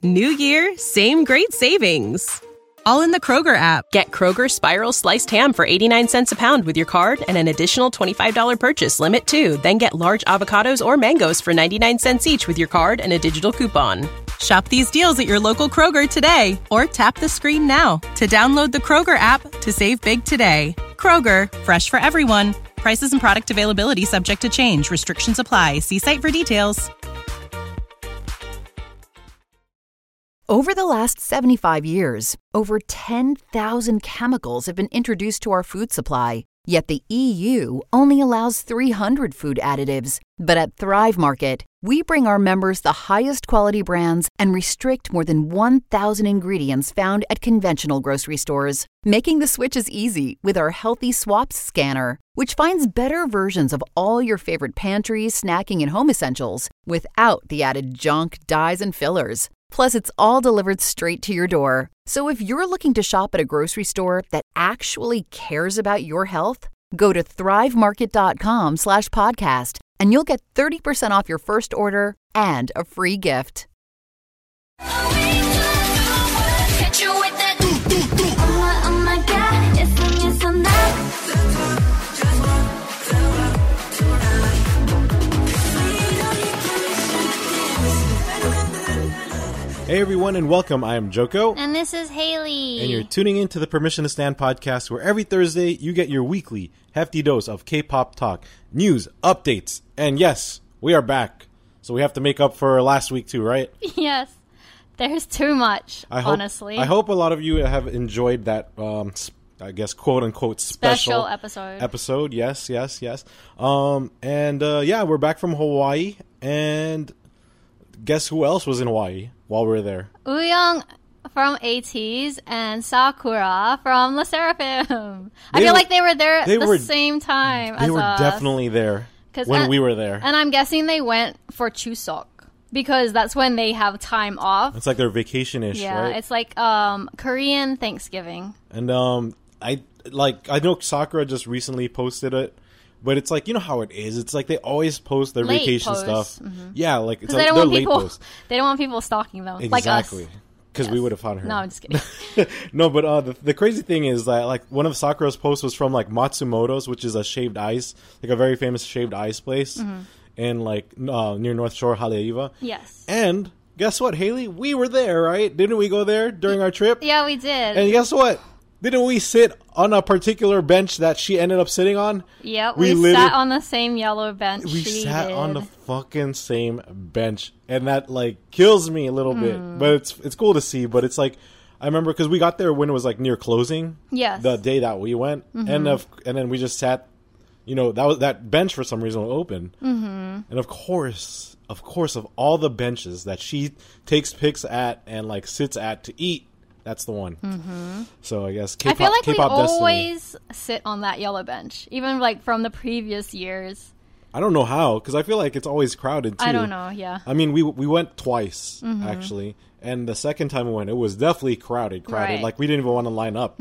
New year, same great savings. All in the Kroger app. Get Kroger Spiral Sliced Ham for 89 cents a pound with your card and an additional $25 purchase limit, too. Then get large avocados or mangoes for 99 cents each with your card and a digital coupon. Shop these deals at your local Kroger today or tap the screen now to download the Kroger app to save big today. Kroger, fresh for everyone. Prices and product availability subject to change. Restrictions apply. See site for details. Over the last 75 years, over 10,000 chemicals have been introduced to our food supply. Yet the EU only allows 300 food additives. But at Thrive Market, we bring our members the highest quality brands and restrict more than 1,000 ingredients found at conventional grocery stores, making the switch as easy with our Healthy Swaps scanner, which finds better versions of all your favorite pantry, snacking, and home essentials without the added junk, dyes, and fillers. Plus, it's all delivered straight to your door. So if you're looking to shop at a grocery store that actually cares about your health, go to thrivemarket.com/podcast and you'll get 30% off your first order and a free gift. Hey everyone and welcome, I am Joko. And this is Haley. And you're tuning in to the Permission to Stand podcast, where every Thursday you get your weekly hefty dose of K-pop talk, news, updates, and yes, we are back. So we have to make up for last week too, right? Yes. There's too much, honestly. I hope a lot of you have enjoyed that, I guess, quote-unquote special episode. Yes. We're back from Hawaii, and guess who else was in Hawaii while we were there? Wooyoung from ATEEZ and Sakura from LE SSERAFIM. I feel like they were there at the same time as us. They were definitely there when we were there. And I'm guessing they went for Chuseok because that's when they have time off. It's like their vacation-ish, right? Yeah, it's like Korean Thanksgiving. And I know Sakura just recently posted it. But it's like, you know how it is. It's like they always post their vacation stuff. Mm-hmm. Yeah, like it's like their late posts. They don't want people stalking them. Exactly. Like us. Because we would have found her. No, I'm just kidding. No, but the crazy thing is that like one of Sakura's posts was from like Matsumoto's, which is a shaved ice, like a very famous shaved ice place in like near North Shore, Haleiwa. Yes. And guess what, Haley? We were there, right? Didn't we go there during our trip? Yeah, we did. And guess what? Didn't we sit on a particular bench that she ended up sitting on? Yep, we sat on the same yellow bench. We sat on the fucking same bench, and that like kills me a little bit. But it's cool to see. But it's like I remember because we got there when it was like near closing. Yes, the day that we went, and then we just sat. You know, that bench for some reason was open, and of course, of all the benches that she takes pics at and like sits at to eat. That's the one. So I guess K-pop, I feel like K-pop we destiny. always sit on that yellow bench, even like from the previous years. I don't know how, because I feel like it's always crowded too. I don't know, yeah. I mean, we went twice, actually. And the second time we went, it was definitely crowded. Right. Like, we didn't even want to line up.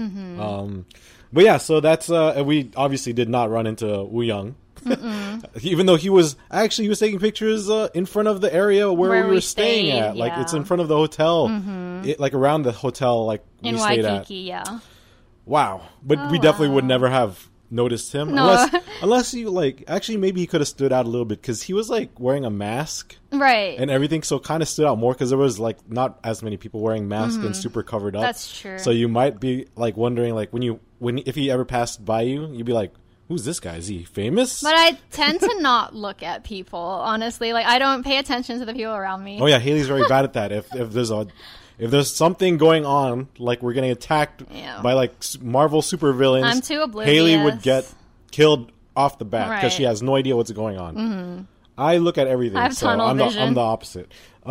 But yeah, so that's, we obviously did not run into Wooyoung. Even though he was taking pictures in front of the area where we were staying at. Like, it's in front of the hotel. Like, around the hotel, like, in we stayed Waikiki, at. yeah. Wow. But we definitely would never have noticed him. No. Unless you, like, actually maybe he could have stood out a little bit because he was, like, wearing a mask. Right. And everything, so kind of stood out more because there was, like, not as many people wearing masks and super covered up. That's true. So you might be, like, wondering, like, if he ever passed by you, you'd be like, who's this guy? Is he famous? But I tend to not look at people, honestly. Like, I don't pay attention to the people around me. Oh, yeah, Haley's very bad at that. If there's something going on, like we're getting attacked by like Marvel supervillains, I'm too oblivious. Haley would get killed off the bat because she has no idea what's going on. I look at everything, I have tunnel vision. I'm the opposite.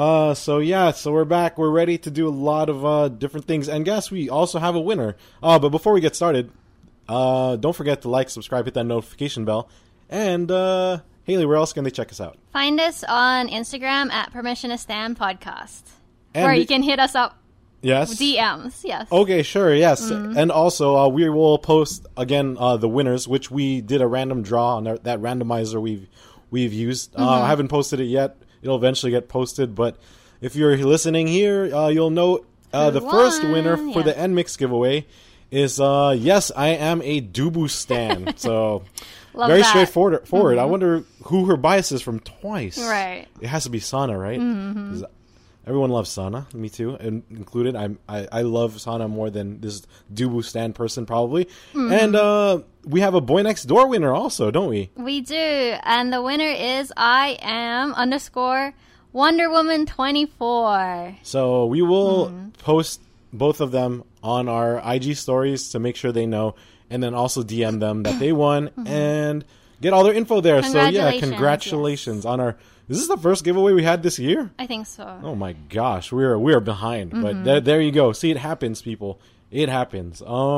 So we're back. We're ready to do a lot of different things, and guess we also have a winner. But before we get started, don't forget to like, subscribe, hit that notification bell, and Haley, where else can they check us out? Find us on Instagram at Permission to Stand Podcast. And or you can hit us up. Yes. DMs. Yes. Okay, sure. Yes. And also, we will post again the winners, which we did a random draw on that randomizer we've used. I haven't posted it yet. It'll eventually get posted, but if you're listening here, you'll know the first winner for the NMIX giveaway is, yes, I am a Dubu stan. So, very straightforward. Mm-hmm. I wonder who her bias is from Twice. Right. It has to be Sana, right? Mm-hmm. Everyone loves Sana, me too, included. I love Sana more than this Dubu stan person, probably. Mm-hmm. And we have a Boy Next Door winner also, don't we? We do. And the winner is I am _ Wonder Woman 24. So we will post both of them on our IG stories to make sure they know, and then also DM them that they won and get all their info there. So yeah, congratulations on our. Is this the first giveaway we had this year? I think so. Oh my gosh, we are behind, but there you go. See, it happens, people. It happens.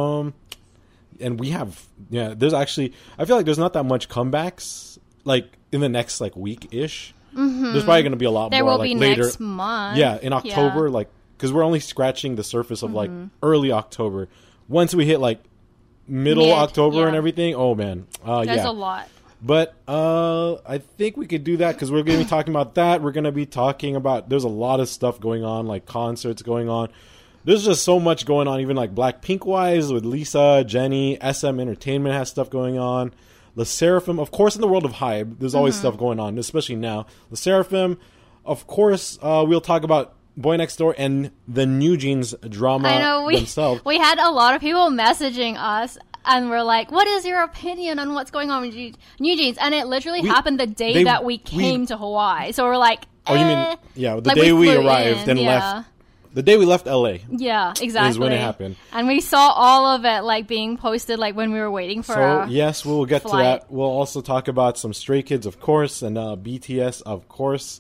And we have there's actually, I feel like there's not that much comebacks like in the next like week ish. Mm-hmm. There's probably going to be a lot more. There will like be later. Next month. Yeah, in October, like because we're only scratching the surface of like early October. Once we hit like middle October and everything, oh man, there's a lot. But I think we could do that because we're going to be talking about that. We're going to be talking about there's a lot of stuff going on, like concerts going on. There's just so much going on, even like Blackpink wise with Lisa, Jennie, SM Entertainment has stuff going on. LE SSERAFIM, of course, in the world of HYBE, there's always stuff going on, especially now. LE SSERAFIM, of course, we'll talk about Boy Next Door and the New Jeans drama themselves. We had a lot of people messaging us, and we're like, what is your opinion on what's going on with New Jeans? And it literally happened the day that we came to Hawaii. So we're like, Oh, you mean, the like day we arrived and left. The day we left LA. Yeah, exactly. Is when it happened. And we saw all of it like being posted like when we were waiting for our yes, we'll get to that. We'll also talk about some Stray Kids, of course, and BTS, of course.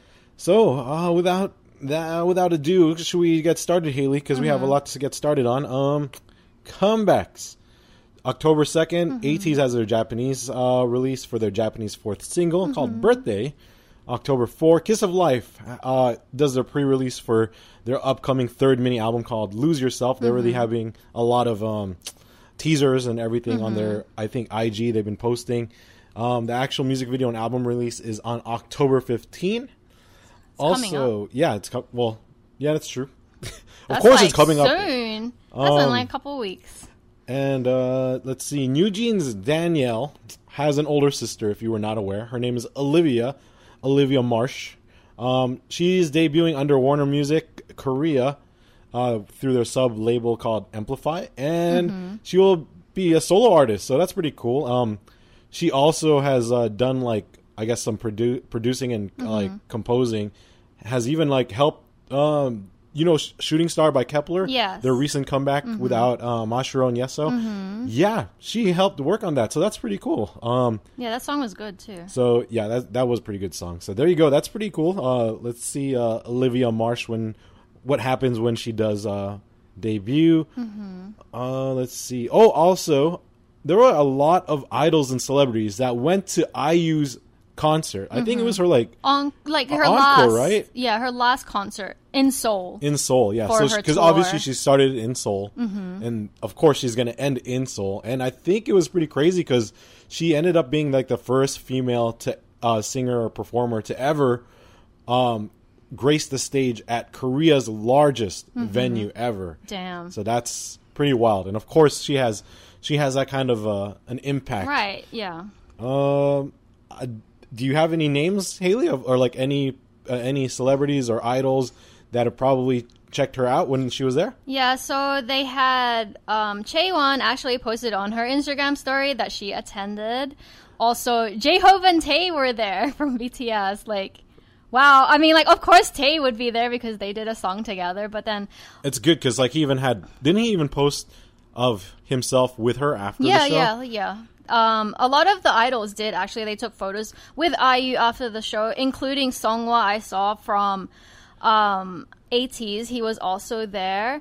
So, without ado, should we get started, Haley? Because we have a lot to get started on. Comebacks. October 2nd, ATEEZ has their Japanese release for their Japanese fourth single called Birthday. October 4, Kiss of Life does their pre-release for their upcoming third mini album called Lose Yourself. They're really having a lot of teasers and everything on their, I think, IG they've been posting. The actual music video and album release is on October 15. Also, that's true. Of course, it's coming up soon. That's in like a couple of weeks. And let's see, New Jeans' Danielle has an older sister, if you were not aware. Her name is Olivia Marsh. She's debuting under Warner Music Korea through their sub-label called Amplify, and she will be a solo artist, so that's pretty cool. She also has done, like, I guess some producing and like composing, has even like helped Shooting Star by Kepler, their recent comeback without Mashiro and Yeso. Yeah, she helped work on that, so that's pretty cool. That song was good too. So yeah, that was a pretty good song. So there you go, that's pretty cool. Let's see Olivia Marsh what happens when she does debut. Let's see. Oh, also there were a lot of idols and celebrities that went to IU's concert. I think it was her her encore, last, right? Yeah, her last concert in Seoul. In Seoul, yeah. So because obviously she started in Seoul, and of course she's going to end in Seoul. And I think it was pretty crazy because she ended up being like the first female singer or performer to ever grace the stage at Korea's largest venue ever. Damn. So that's pretty wild. And of course she has that kind of an impact. Right. Yeah. Do you have any names, Haley, or like any celebrities or idols that have probably checked her out when she was there? Yeah, so they had Chaewon actually posted on her Instagram story that she attended. Also, J-Hope and Tae were there from BTS. Like, wow. I mean, like, of course Tae would be there because they did a song together, but then... It's good because, like, didn't he even post of himself with her after the show? Yeah. A lot of the idols did actually. They took photos with IU after the show, including Seonghwa. I saw from ATEEZ. He was also there.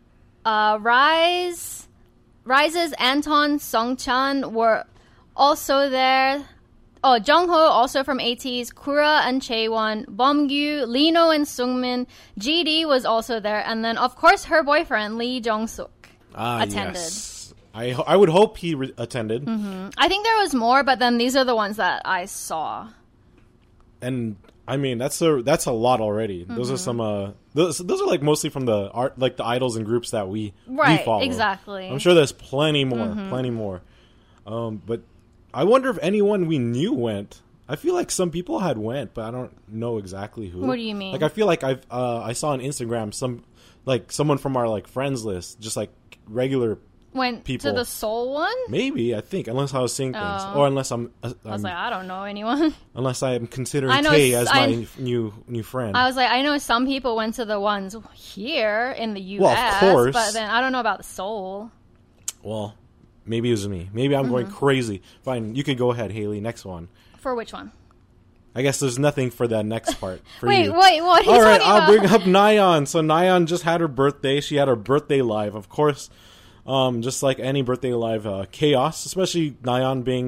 Rise's Anton Songchan were also there. Oh, Jungho also from ATEEZ. Kura and Chaewon, Beomgyu, Lino and Sungmin. GD was also there, and then of course her boyfriend Lee Jong-suk attended. Yes. I would hope he attended. I think there was more, but then these are the ones that I saw. And I mean, that's a lot already. Those are some those are like mostly from the art, like the idols and groups that we follow. Exactly. I'm sure there's plenty more. But I wonder if anyone we knew went. I feel like some people had went, but I don't know exactly who. What do you mean? Like I feel like I saw on Instagram someone from our like friends list, just like regular went people. To the Seoul one? Maybe, I think, unless I was seeing things, or unless I'm I was like, I don't know anyone. Unless I am considering Tay as my new friend. I was like, I know some people went to the ones here in the U.S., well, of course, but then I don't know about the Seoul. Well, maybe it was me. Maybe I'm going crazy. Fine, you could go ahead, Haley. Next one. For which one? I guess there's nothing for that next part. For wait, you. what are you All right, talking about? I'll bring up Nayeon. So Nayeon just had her birthday. She had her birthday live, of course. Just like any birthday live, chaos. Especially Nayeon being,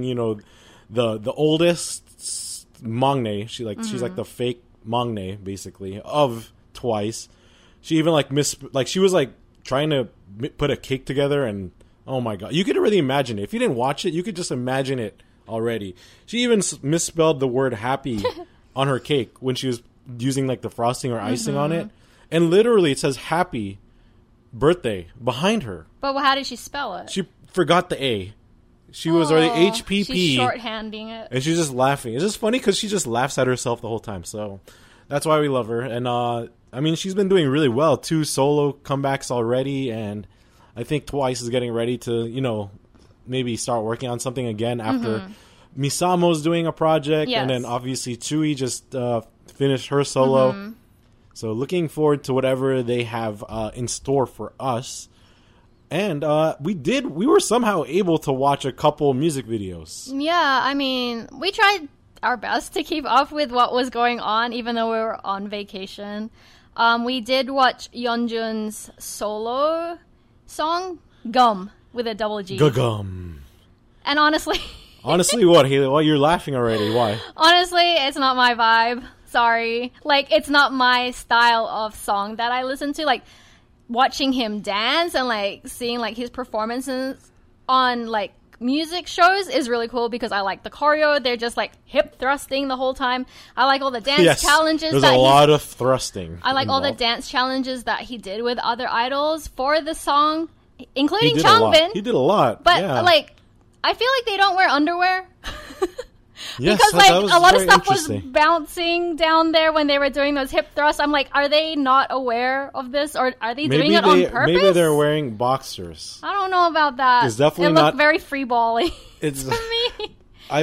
the oldest maknae. She's like the fake maknae, basically, of Twice. She even she was like trying to put a cake together, and oh my god, you could really imagine it. If you didn't watch it, you could just imagine it already. She even misspelled the word happy on her cake when she was using like the frosting or icing on it, and literally it says happy birthday behind her. But how did she spell it? She forgot the A. She was already HPP. She's shorthanding it. And she's just laughing. It's just funny because she just laughs at herself the whole time. So that's why we love her. And I mean, she's been doing really well. 2 solo comebacks already, and I think Twice is getting ready to, maybe start working on something again after Misamo's doing a project, and then obviously Chui just finished her solo. So looking forward to whatever they have in store for us. And we were somehow able to watch a couple music videos. Yeah, I mean, we tried our best to keep up with what was going on, even though we were on vacation. We did watch Yeonjun's solo song, Gum, with a double G. Gum. And honestly... Honestly, what, Haley? Well, you're laughing already. Why? Honestly, it's not my vibe. Sorry. Like, it's not my style of song that I listen to. Like, watching him dance and, like, seeing, like, his performances on, like, music shows is really cool because I like the choreo. They're just, like, hip thrusting the whole time. I like all the dance challenges. There's a lot of thrusting. I like involved. all the dance challenges that he did with other idols for the song, including Changbin. He did a lot. But, like, I feel like they don't wear underwear. Yes, because like a lot of stuff was interesting. bouncing down there when they were doing those hip thrusts. I'm like, are they not aware of this, or are they doing it on purpose? Maybe they're wearing boxers. I don't know about that. It's definitely it looked very free bally. It's to me.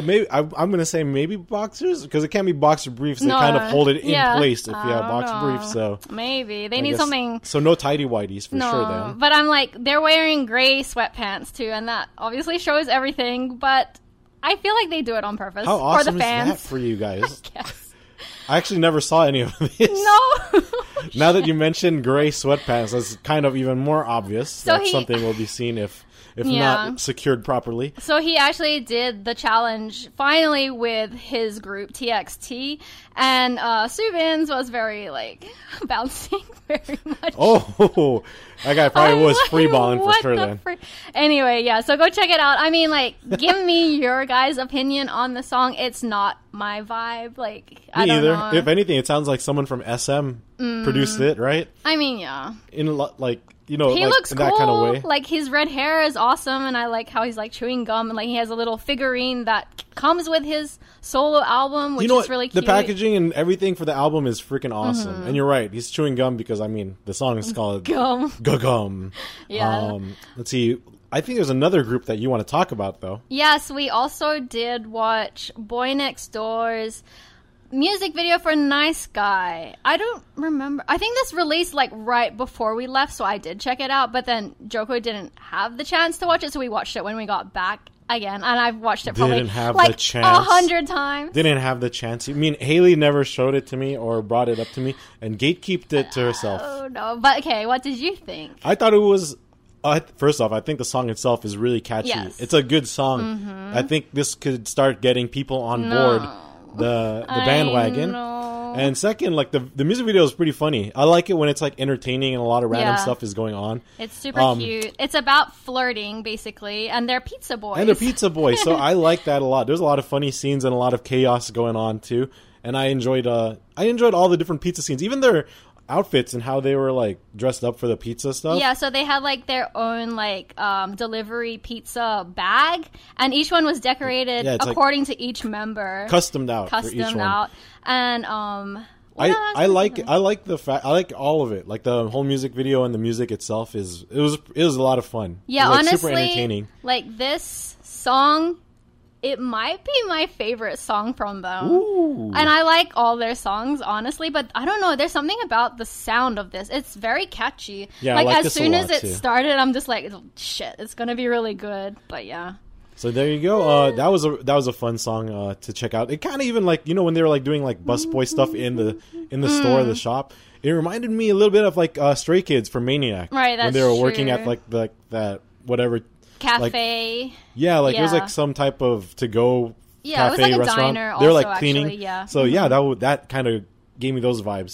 I'm gonna say maybe boxers because it can't be boxer briefs. They kind of hold it in place if you have boxer briefs. So maybe they need something. So no tidy whities for sure. Then, but I'm like, they're wearing gray sweatpants too, and that obviously shows everything. But I feel like they do it on purpose. How awesome for the fans. is that for you guys? I guess. I actually never saw any of this. No. Now that you mentioned gray sweatpants, that's kind of even more obvious. So that's something will be seen if not secured properly. So he actually did the challenge finally with his group TXT, and Subin's was very like bouncing very much. Oh, that guy probably was freeballing for sure then. Anyway, yeah, so go check it out. I mean, like, give me your guys' opinion on the song. It's not my vibe. Like, I don't know. If anything, it sounds like someone from SM produced it, right? I mean, yeah. In like. He like, looks in cool. That kind of way. Like, his red hair is awesome, and I like how he's like chewing gum, and like he has a little figurine that comes with his solo album, which is really cute. The packaging and everything for the album is freaking awesome. And you're right, he's chewing gum because I mean the song is called Gum. Gum. Yeah. Let's see. I think there's another group that you want to talk about though. Yes, we also did watch Boy Next Door's music video for Nice Guy. I don't remember. I think this released like right before we left, so I did check it out. But then Joko didn't have the chance to watch it, so we watched it when we got back again. And I've watched it probably like 100 times. Didn't have the chance. I mean, Haley never showed it to me or brought it up to me, and gatekeeped it to herself. Oh no! But okay, what did you think? I thought it was. First off, I think the song itself is really catchy. Yes. It's a good song. I think this could start getting people on board. The bandwagon. And second, like the music video is pretty funny. I like it when it's like entertaining and a lot of random stuff is going on. It's super cute. It's about flirting basically, and they're pizza boys. So I like that a lot. There's a lot of funny scenes and a lot of chaos going on too. and I enjoyed all the different pizza scenes, even their outfits and how they were like dressed up for the pizza stuff. Yeah, so they had like their own like delivery pizza bag, and each one was decorated according to each member, customed out for each one. And I like the fact, I like all of it. Like the whole music video and the music itself it was a lot of fun. Yeah, it was, like, honestly, super entertaining. Like this song, it might be my favorite song from them. Ooh. And I like all their songs, honestly, but I don't know, there's something about the sound of this. It's very catchy. Yeah, like I like as this soon a as lot, it too. started, I'm just like, shit, it's gonna be really good. But yeah. So there you go. That was a fun song to check out. It kind of even like, you know, when they were like doing like busboy stuff in the store, the shop. It reminded me a little bit of like Stray Kids from Maniac. Right, that's when they were working true. at like that whatever Cafe. Like, yeah, like it was like some type of to go Yeah, cafe, it was like restaurant. a diner. They were also, like cleaning. Actually, yeah. So yeah, that kind of gave me those vibes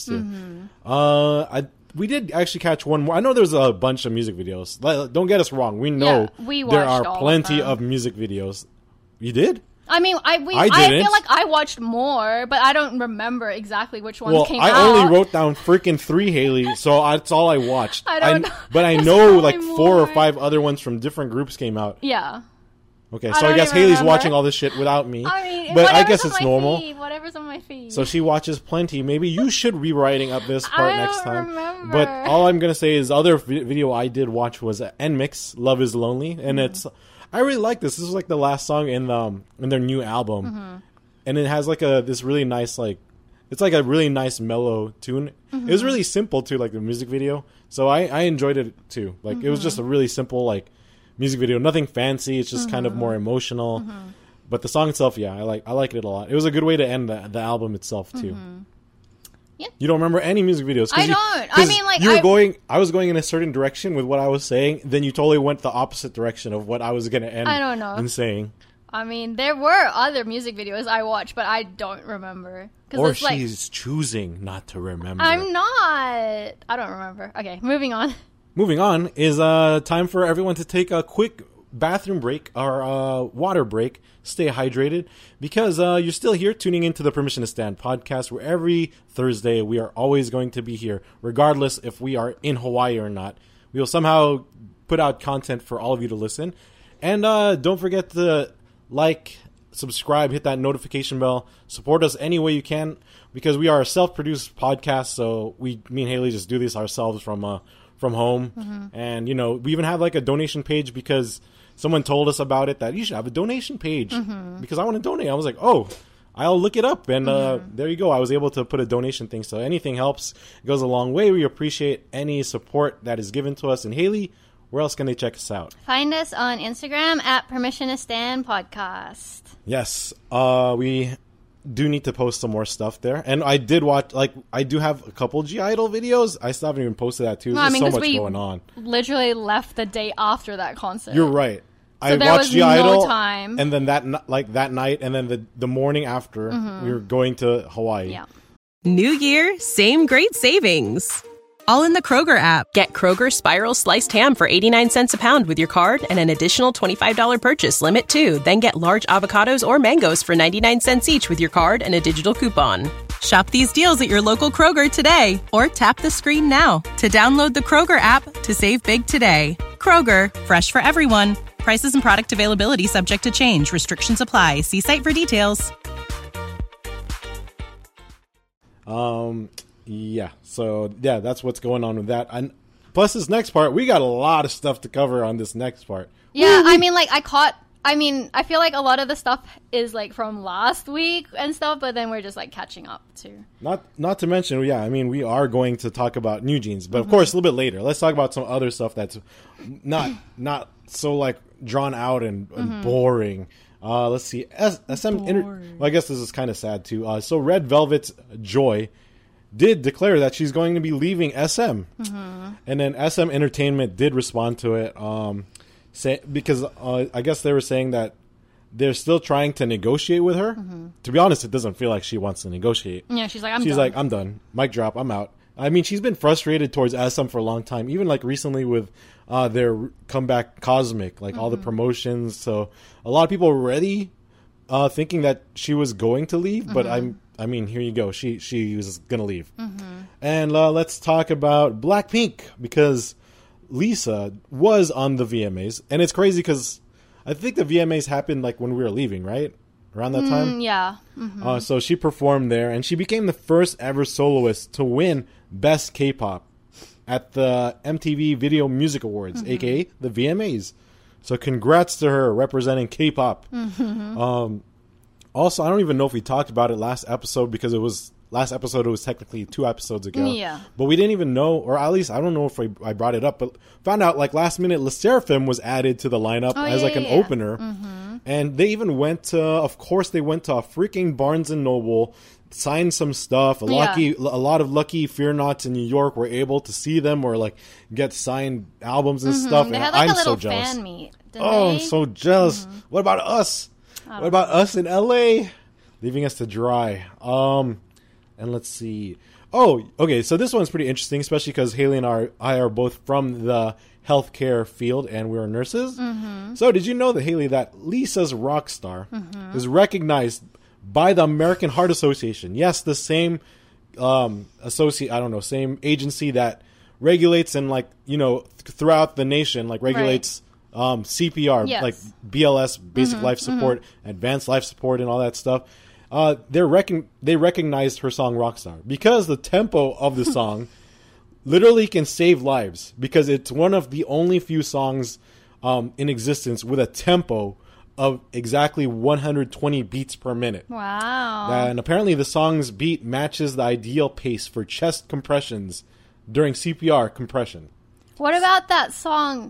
too. We did actually catch one more. I know there's a bunch of music videos. Don't get us wrong. We know we there watched are all plenty of of music videos. You did? I mean, I didn't. feel like I watched more, but I don't remember exactly which ones came out. I only wrote down freaking 3, Haley, so that's all I watched. I don't know. But I know like 4 or 5 other ones from different groups came out. Yeah. Okay, so I guess Haley's watching all this shit without me. I mean, but I guess it's normal. Whatever's on my feed. So she watches plenty. Maybe you should be writing up this part next time. Remember. But all I'm going to say is the other video I did watch was NMIXX, Love is Lonely. And I really like this. This is like the last song in their new album. And it has like this really nice, like, it's like a really nice mellow tune. It was really simple too, like the music video. So I enjoyed it too. Like it was just a really simple like music video, nothing fancy. It's just kind of more emotional. But the song itself, yeah, I like it a lot. It was a good way to end the album itself too. Yeah. You don't remember any music videos? I don't. I mean, like I was going in a certain direction with what I was saying. Then you totally went the opposite direction of what I was going to end. I don't know. In saying. I mean, there were other music videos I watched, but I don't remember. Or it's like, she's choosing not to remember. I'm not. I don't remember. Okay, moving on. Moving on is time for everyone to take a quick bathroom break or water break. Stay hydrated because you're still here tuning into the Permission to Stand podcast, where every Thursday we are always going to be here, regardless if we are in Hawaii or not. We will somehow put out content for all of you to listen. And don't forget to like, subscribe, hit that notification bell, support us any way you can, because we are a self-produced podcast, so me and Haley just do this ourselves from home. And, you know, we even have like a donation page because someone told us about it, that you should have a donation page because I want to donate. I was like, oh, I'll look it up. And there you go. I was able to put a donation thing. So anything helps. It goes a long way. We appreciate any support that is given to us. And Haley, where else can they check us out? Find us on Instagram at Permission to Stand Podcast. Yes. We do need to post some more stuff there. And I did watch, like, I do have a couple G-Idol videos. I still haven't even posted that too. There's so much going on. Literally left the day after that concert. You're right. So I there watched was G-Idol, no time. and then that night, and then the morning after, we were going to Hawaii. Yeah. New year, same great savings. All in the Kroger app. Get Kroger Spiral Sliced Ham for 89 cents a pound with your card and an additional $25 purchase limit too. Then get large avocados or mangoes for 99 cents each with your card and a digital coupon. Shop these deals at your local Kroger today or tap the screen now to download the Kroger app to save big today. Kroger, fresh for everyone. Prices and product availability subject to change. Restrictions apply. See site for details. Yeah. So yeah, that's what's going on with that. And plus, this next part, we got a lot of stuff to cover on this next part. Yeah, I mean, like, I feel like a lot of the stuff is, like, from last week and stuff, but then we're just, like, catching up, too. Not to mention, yeah, I mean, we are going to talk about New Jeans, but of course, a little bit later. Let's talk about some other stuff that's not so, like, drawn out and boring. Let's see. Well, I guess this is kind of sad, too. So Red Velvet's Joy did declare that she's going to be leaving SM. And then SM Entertainment did respond to it, because I guess they were saying that they're still trying to negotiate with her. To be honest, it doesn't feel like she wants to negotiate. Yeah, she's like, I'm done. Mic drop, I'm out. I mean, she's been frustrated towards SM for a long time, even like recently with their comeback Cosmic, like all the promotions. So a lot of people were already thinking that she was going to leave, but I mean, here you go. She was gonna leave. And let's talk about Blackpink, because Lisa was on the VMAs, and it's crazy because I think the VMAs happened like when we were leaving, right? Around that time? Yeah. So she performed there, and she became the first ever soloist to win Best K-Pop at the MTV Video Music Awards, aka the VMAs. So congrats to her representing K-pop. Also, I don't even know if we talked about it last episode, because it was technically 2 episodes ago. Yeah. But we didn't even know, or at least I don't know if I brought it up, but found out like last minute LE SSERAFIM was added to the lineup as like an opener. And they even went to a freaking Barnes & Noble, signed some stuff. A lot of lucky Fear Nots in New York were able to see them or like get signed albums and stuff. They and had like I'm a little so jealous. fan meet. I'm so jealous. What about us? What about us in LA? Leaving us to dry. And let's see. Oh, okay. So this one's pretty interesting, especially because Haley and I are both from the healthcare field, and we're nurses. So did you know that, Haley, that Lisa's Rockstar is recognized by the American Heart Association? Yes, the same same agency that regulates and like, you know, throughout the nation, like regulates CPR, Yes. like BLS, basic life support, advanced life support, and all that stuff. They recognized her song Rockstar because the tempo of the song literally can save lives, because it's one of the only few songs in existence with a tempo of exactly 120 beats per minute. Wow. And apparently the song's beat matches the ideal pace for chest compressions during CPR compression. What about that song?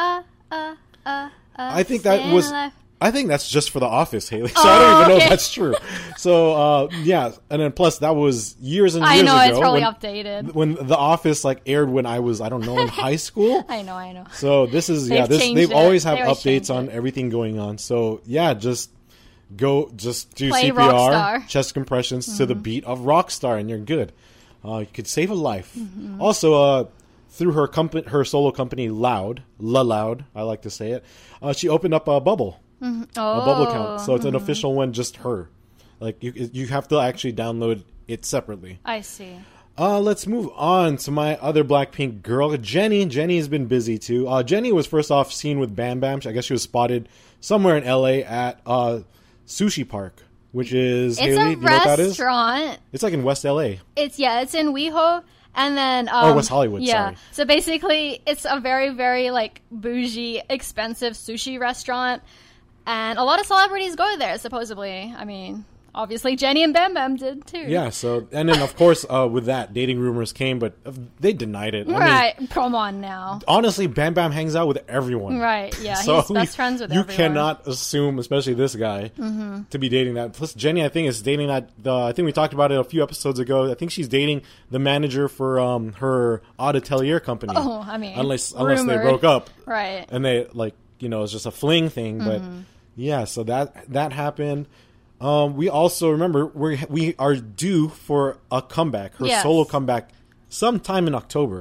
I think that was... I think that's just for The Office, Haley. So Oh, I don't even know okay. if that's true. So, yeah. And then plus, that was years and years ago. I know, it's probably updated. When The Office, like, aired when I was, I don't know, in high school. I know. So this is, changed they've it. always have They always updates change on it. everything going on. So, yeah, just do Play CPR, Rockstar. chest compressions to the beat of Rockstar, and you're good. You could save a life. Mm-hmm. Also, through her solo company, Loud, I like to say it, she opened up a bubble. A bubble count, so it's an official one, just her. Like you have to actually download it separately. I see. Let's move on to my other Blackpink girl, Jennie. Jennie has been busy too. Jennie was first off seen with Bam Bam. I guess she was spotted somewhere in LA at Sushi Park, which is, It's Haley, a do you know what that is? restaurant. It's like in West LA. It's in WeHo, and then West Hollywood. Yeah. Sorry. So basically, it's a very, very like bougie, expensive sushi restaurant, and a lot of celebrities go there. Supposedly, I mean, obviously Jennie and Bam Bam did too. Yeah. So, and then of course with that, dating rumors came, but they denied it. I mean, Right. Come on now. honestly, Bam Bam hangs out with everyone. Right. Yeah. So He's best friends with you everyone. cannot assume, especially this guy, to be dating that. Plus, Jennie, I think, is dating that. I think we talked about it a few episodes ago. I think she's dating the manager for her Odd Atelier company. Oh, I mean, unless they rumored. broke up, Right. and they it's just a fling thing. But yeah, so that happened. We also remember we are due for a comeback, her Yes. solo comeback, sometime in October.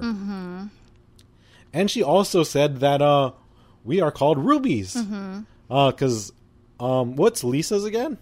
And she also said that we are called Rubies. Because what's Lisa's again?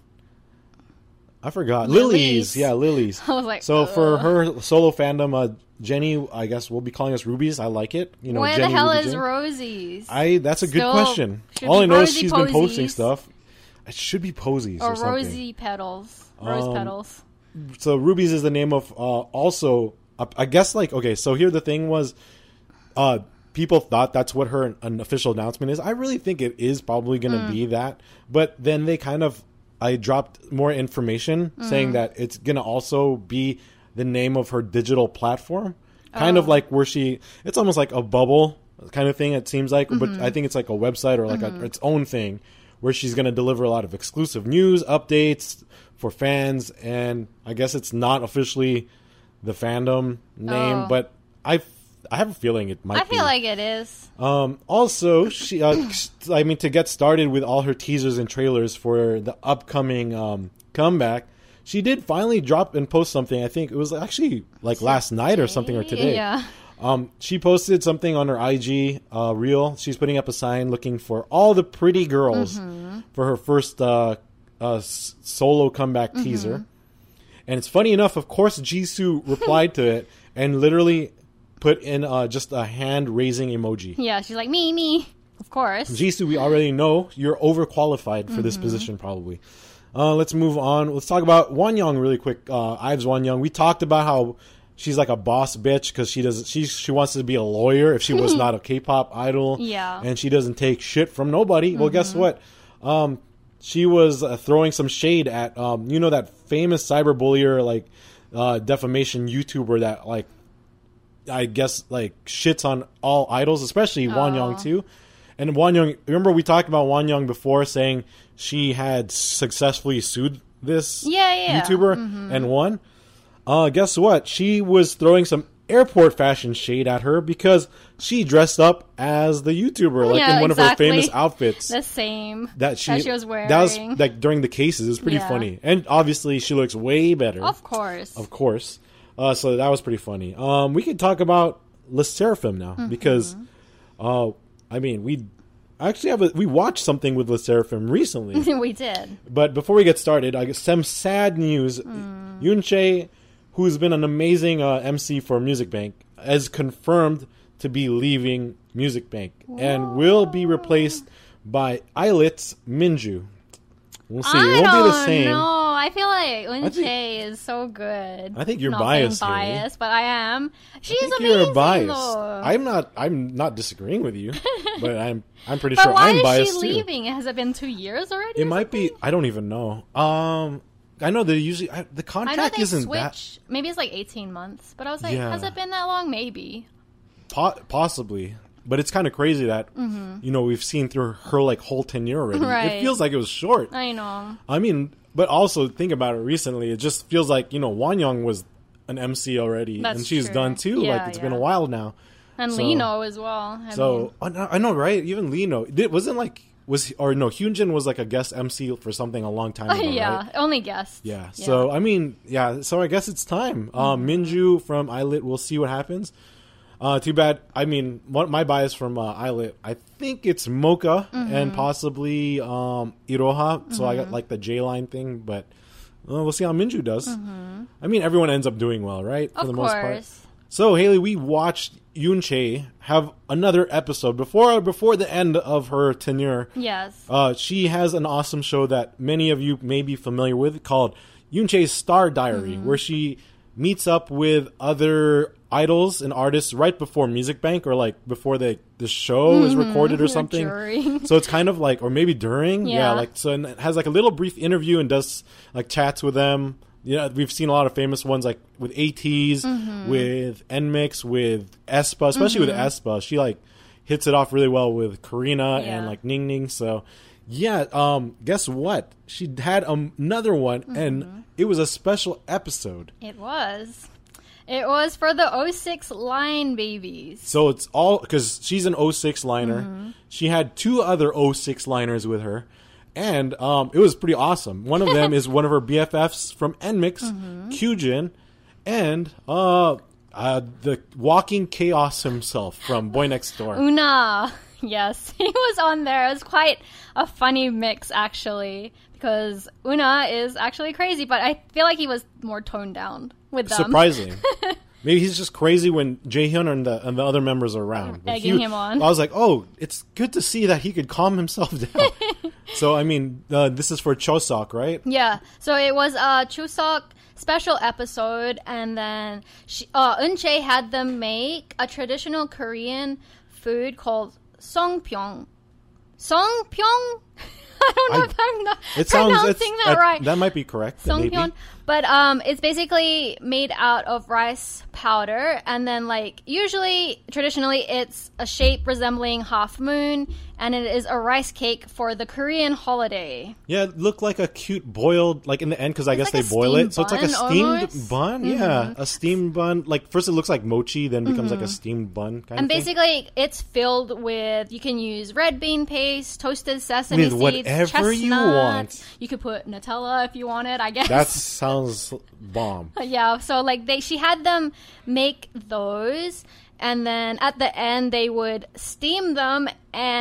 I forgot. Lilies. Yeah, Lilies. I was like, so for her solo fandom, Jennie, I guess we'll be calling us Rubies. I like it. You know, Where Jennie, the hell Ruby is Jane. Rosie's? That's a good Still question. should All be I know is Rosie she's been posting Posies. stuff. It should be Posies or or something. rosy petals. Rose petals. So Rubies is the name of also I guess like, okay, so here the thing was people thought that's what her an official announcement is. I really think it is probably going to be that, but then they I dropped more information saying that it's going to also be the name of her digital platform, kind of like where it's almost like a bubble kind of thing, it seems like, but I think it's like a website or like its own thing where she's going to deliver a lot of exclusive news, updates for fans, and I guess it's not officially the fandom name, but I have a feeling it might be. I feel like it is. Also, she, to get started with all her teasers and trailers for the upcoming comeback, she did finally drop and post something. I think it was actually like last night or something, or today. Yeah. She posted something on her IG reel. She's putting up a sign looking for all the pretty girls for her first solo comeback teaser. And it's funny enough, of course, Jisoo replied to it and literally put in just a hand-raising emoji. Yeah, she's like, me. Of course. Jisoo, we already know you're overqualified for this position, probably. Let's move on. Let's talk about Wonyoung really quick. Ives Wonyoung. We talked about how she's like a boss bitch because she wants to be a lawyer if she was not a K-pop idol. Yeah. And she doesn't take shit from nobody. Well, guess what? She was throwing some shade at, that famous cyberbullier, like, defamation YouTuber that, like, I guess, like, shits on all idols, especially Wonyoung, too. And Wonyoung, remember we talked about Wonyoung before saying she had successfully sued this YouTuber and won? Guess what? She was throwing some airport fashion shade at her because she dressed up as the YouTuber, like in one of her famous outfits. The same that she was wearing. That was like during the cases. It was pretty funny. And obviously she looks way better. Of course. So that was pretty funny. We could talk about Le Sserafim now because we watched something with Le Sserafim recently. We did. But before we get started, I guess some sad news. Yoon Chae, who's been an amazing MC for Music Bank, is confirmed to be leaving Music Bank and will be replaced by Eilit's Minju. We'll see. It won't be the same. No, I feel like Eun Chae is so good. I think you're not biased. Biased, but I am. She's amazing. You're biased. Though. I'm not disagreeing with you, but I'm pretty but sure I'm biased too. why is she leaving? Has it been 2 years already? It might be. I don't even know. I know they usually the contract isn't switch. That. Maybe it's like 18 months. But I was like, has it been that long? Maybe. Possibly. But it's kind of crazy that we've seen through her like whole tenure already. Right. It feels like it was short. I know. I mean, but also think about it recently. It just feels like Wonyoung was an MC already, and she's done too. Yeah, like it's been a while now. And Lino as well. I know, right? Even Lino, Hyunjin was like a guest MC for something a long time ago. Yeah, right? only guest. Yeah. So I mean, so I guess it's time. Minju from Eilit. We'll see what happens. Too bad. I mean, my bias from Eilit, I think it's Mocha and possibly Iroha. So I got like the J line thing, but we'll see how Minju does. I mean, everyone ends up doing well, right? For the most part. So Haley, we watched Yoon Chae have another episode before the end of her tenure. Yes. She has an awesome show that many of you may be familiar with called Yoon Chae's Star Diary, where she meets up with other idols and artists right before Music Bank or like before the show is recorded or something. So it's kind of like, or maybe during. And it has like a little brief interview and does like chats with them. Yeah, we've seen a lot of famous ones like with ATEEZ, with NMIXX, with aespa, especially with aespa. She like hits it off really well with Karina and like Ning Ning. So guess what? She had another one and it was a special episode. It was for the 06 line babies. So it's all because she's an 06 liner. She had 2 other 06 liners with her. And it was pretty awesome. One of them is one of her BFFs from NMIXX, Kyujin, and the walking chaos himself from Boy Next Door. Una. Yes, he was on there. It was quite a funny mix, actually, because Una is actually crazy, but I feel like he was more toned down with them. Surprising. Maybe he's just crazy when Jaehyun and the other members are around. Egging him on. I was like, it's good to see that he could calm himself down. So, I mean, this is for Chuseok, right? Yeah. So it was a Chuseok special episode, and then Eun Chae had them make a traditional Korean food called songpyeong. Songpyeong? I don't know if I'm not pronouncing that right. That might be correct. Songpyeong. But it's basically made out of rice powder, and then traditionally it's a shape resembling half moon, and it is a rice cake for the Korean holiday. Yeah, it looked like a cute boiled, like in the end, because I guess they boil it. So it's like a steamed bun. Yeah, a steamed bun. Like first it looks like mochi, then becomes like a steamed bun kind of thing. Basically it's filled with, you can use red bean paste, toasted sesame seeds, whatever chestnuts. you want. You could put Nutella if you wanted, I guess. That sounds bomb. Yeah, so she had them make those, and then at the end they would steam them and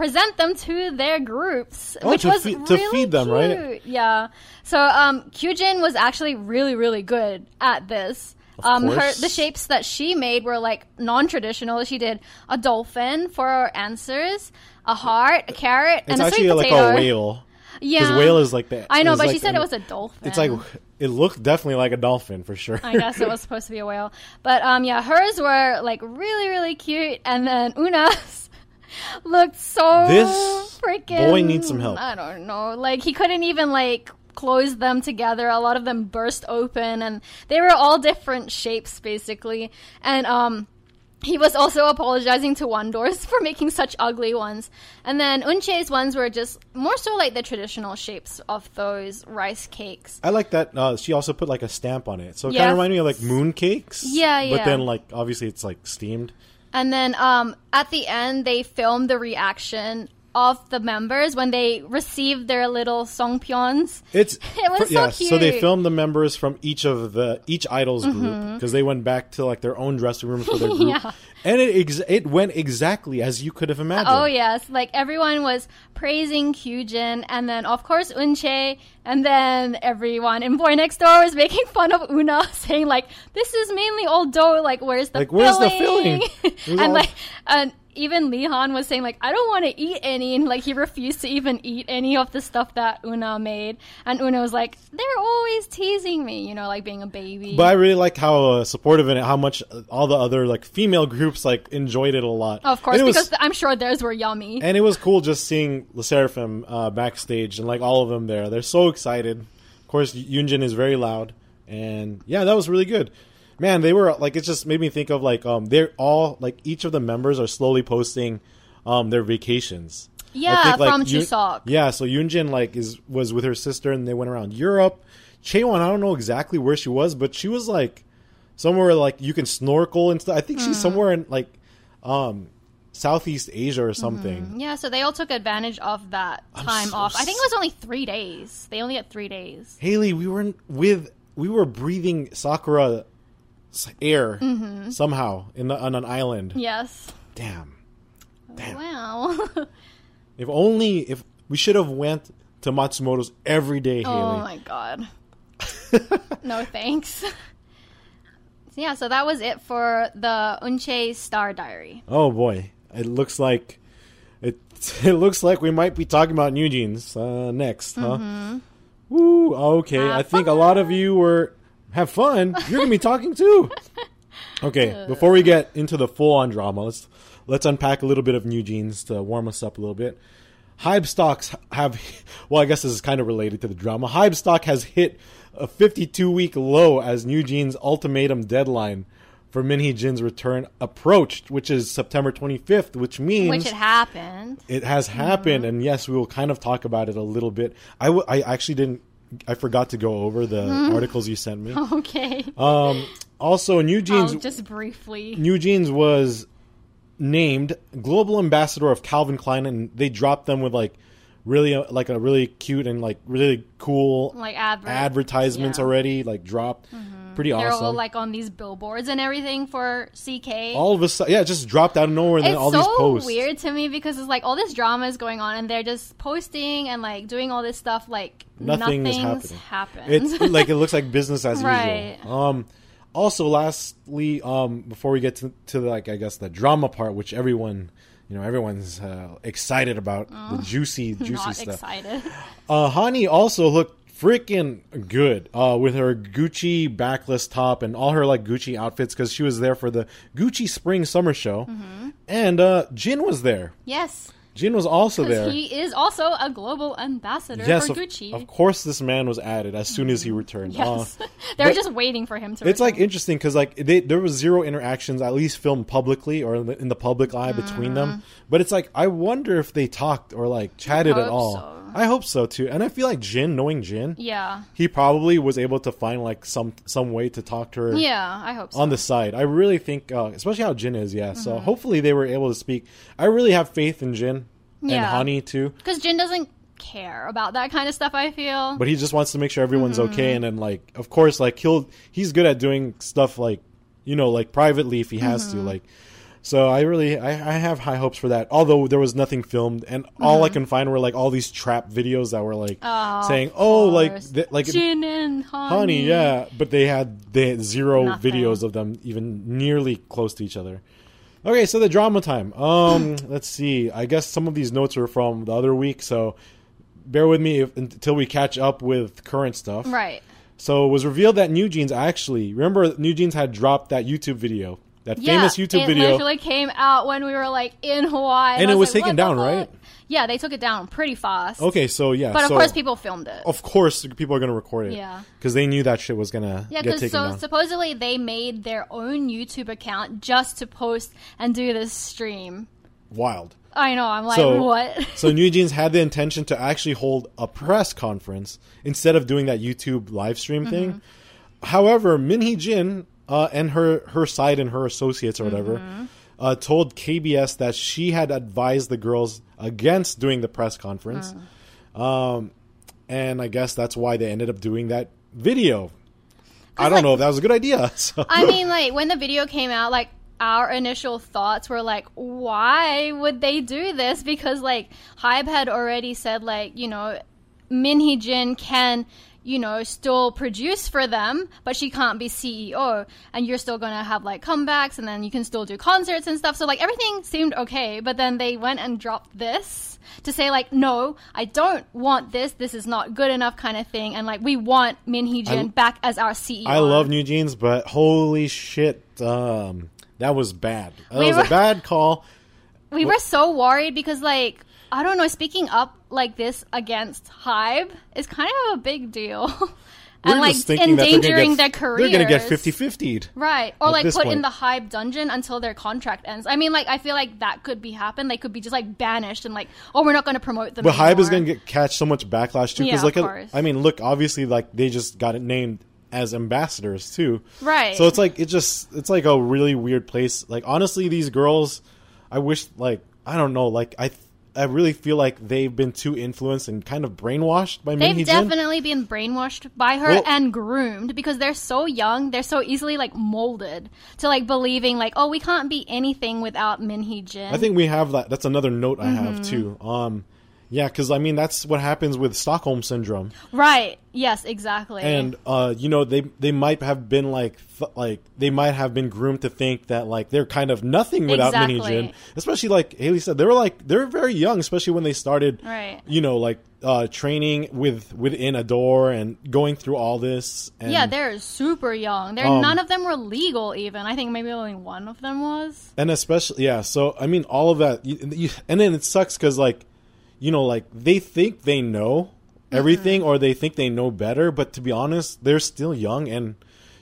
present them to their groups, Oh, which was to really feed them, cute. right? Yeah. So Kyujin was actually really, really good at this. course. The shapes that she made were like non-traditional. She did a dolphin for answers, a heart, a carrot, It's and a sweet actually potato. like a whale. Yeah, Because whale is like the. I know, is but like she said an- it was a dolphin. It's like it looked definitely like a dolphin for sure. I guess it was supposed to be a whale, but yeah, hers were like really, really cute, and then Una's looked so This freaking. boy needs some help. I don't know, like he couldn't even like close them together. A lot of them burst open, and they were all different shapes basically, and he was also apologizing to Wondors for making such ugly ones. And then Unche's ones were just more so like the traditional shapes of those rice cakes. I like that. She also put like a stamp on it, so it Yeah. kind of reminded me of like moon cakes. Yeah, But yeah. then like obviously it's like steamed. And then at the end, they filmed the reaction of the members when they received their little songpyeons. It was so cute. So they filmed the members from each idol's group because they went back to like their own dressing room for their group, Yeah. and it went exactly as you could have imagined. Oh yes, like everyone was praising Kyujin, and then of course Unche, and then everyone in Boy Next Door was making fun of Una, saying like, "This is mainly all dough. Like, where's the where's the filling?" filling? It was And all- like, and even Lehan was saying like, "I don't want to eat any," and like he refused to even eat any of the stuff that Una made. And Una was like, "They're always teasing me, you know, like being a baby." But I really liked how supportive in it, how much all the other like female groups like enjoyed it a lot. Of course, And it was- because I'm sure theirs were yummy. And it was cool just seeing Le Seraphim backstage and like all of them there. They're so excited. Of course, Yoonjin is very loud, and yeah, that was really good. Man, they were like, it just made me think of like they're all like each of the members are slowly posting their vacations. Yeah, I think, like, from Chuseok. Yeah, so Yoonjin like was with her sister and they went around Europe. Chaewon, I don't know exactly where she was, but she was like somewhere like you can snorkel and stuff. I think she's somewhere in like Southeast Asia or something. Yeah, so they all took advantage of that time so off. I think it was only 3 days. They only had 3 days. Haley, we were breathing Sakura's air somehow on an island. Yes. Damn. Wow. If we should have went to Matsumoto's every day, Haley. Oh my god. No thanks. Yeah, so that was it for the Unche Star Diary. Oh boy, it looks like we might be talking about New Jeans next, huh? Woo. Okay, I think a lot of you have fun. You're gonna be talking too. Okay, before we get into the full-on drama, let's unpack a little bit of New Jeans to warm us up a little bit. Hybe stocks have, well, I guess this is kind of related to the drama. Hybe stock has hit a 52-week low as New Jeans' ultimatum deadline for Minhee Jin's return approached, which is September 25th, which means... Which it happened. It has happened, and yes, we will kind of talk about it a little bit. I actually didn't... I forgot to go over the articles you sent me. Okay. Also, New Jeans... just briefly. New Jeans was named global ambassador of Calvin Klein, and they dropped them with like really like a really cute and like really cool Like advertisements yeah. already like dropped. Pretty They're awesome. all like on these billboards and everything for CK. All of a sudden, yeah, it just dropped out of nowhere, and then It's all so these posts. weird to me because it's like all this drama is going on and they're just posting and like doing all this stuff like Nothing's nothing's happening. happened. It's like it looks like business as Right. usual. Also, lastly, before we get to like I guess the drama part, which everyone's excited about, the juicy Not stuff. excited. Hani also looked freaking good with her Gucci backless top and all her like Gucci outfits because she was there for the Gucci Spring Summer Show, and Jin was there. Yes. Jin was also there. He is also a global ambassador Yes, for of, Gucci. of course, this man was added as soon as he returned. Yes. They're but just waiting for him to It's like return. interesting because like there was zero interactions, at least filmed publicly or in the public eye between them. But it's like I wonder if they talked or like chatted at hope all. so. I hope so too, and I feel like knowing Jin, Yeah. he probably was able to find like some way to talk to her. Yeah, I hope so. On the side, I really think, especially how Jin is, yeah. So hopefully they were able to speak. I really have faith in Jin Yeah. and Hani too. Because Jin doesn't care about that kind of stuff, I feel. But he just wants to make sure everyone's okay, and then like, of course, like he's good at doing stuff like, like privately if he has to, like So I have high hopes for that. Although there was nothing filmed, and all I can find were like all these trap videos that were like saying, "Oh, like Jin and honey, yeah," but they had zero Nothing. videos of them even nearly close to each other. Okay, so the drama time. Let's see. I guess some of these notes are from the other week, so bear with me until we catch up with current stuff. Right. So it was revealed that New Jeans remember New Jeans had dropped that YouTube video, that famous YouTube video. It literally came out when we were like in Hawaii. And I it was like, taken what the down, fuck? right? Yeah, they took it down pretty fast. Okay, so yeah. But of course people filmed it. Of course people are going to record it. Yeah. Because they knew that shit was going to get taken down. Supposedly they made their own YouTube account just to post and do this stream. Wild. I know, I'm like, what? So New Jeans had the intention to actually hold a press conference instead of doing that YouTube live stream thing. However, Minhee Jin and her side and her associates or whatever told KBS that she had advised the girls against doing the press conference. And I guess that's why they ended up doing that video. I don't know if that was a good idea. So. I mean, like, when the video came out, like, our initial thoughts were like, why would they do this? Because, like, Hybe had already said, like, you know, Minhee Jin can, you know, still produce for them, but she can't be CEO. And you're still going to have, like, comebacks, and then you can still do concerts and stuff. So, like, everything seemed okay. But then they went and dropped this to say, like, no, I don't want this. This is not good enough kind of thing. And, like, we want Minhee Jin back as our CEO. I love New Jeans, but holy shit, that was bad. That was a bad call. We were so worried because, like, I don't know, speaking up like this against Hybe is kind of a big deal. And, like, endangering their careers. They're going to get 50-50'd. Right. Or, like, put point. in the Hybe dungeon until their contract ends. I mean, like, I feel like that could be happen. They could be just, like, banished and, like, oh, we're not going to promote them But anymore. Hybe is going to catch so much backlash, too. Yeah, like, of course. I mean, look, obviously, like, they just got it named as ambassadors, too. Right. So it's, like, it's, like, a really weird place. Like, honestly, these girls, I wish, like, I don't know, like, I really feel like they've been too influenced and kind of brainwashed by Minhee Jin. They've definitely been brainwashed by her and groomed because they're so young. They're so easily, like, molded to, like, believing, like, oh, we can't be anything without Minhee Jin. I think we have that. That's another note I have, too. Yeah, because, I mean, that's what happens with Stockholm Syndrome. Right. Yes, exactly. And, you know, they might have been, they might have been groomed to think that, like, they're kind of nothing without Minhee Jin. Especially, like Haley said, they're very young, especially when they started, you know, like, training within Adore and going through all this. And, yeah, they're super young. None of them were legal, even. I think maybe only one of them was. And especially, yeah, so, I mean, all of that. And then it sucks because, like, you know, like, they think they know everything or they think they know better, but to be honest, they're still young. And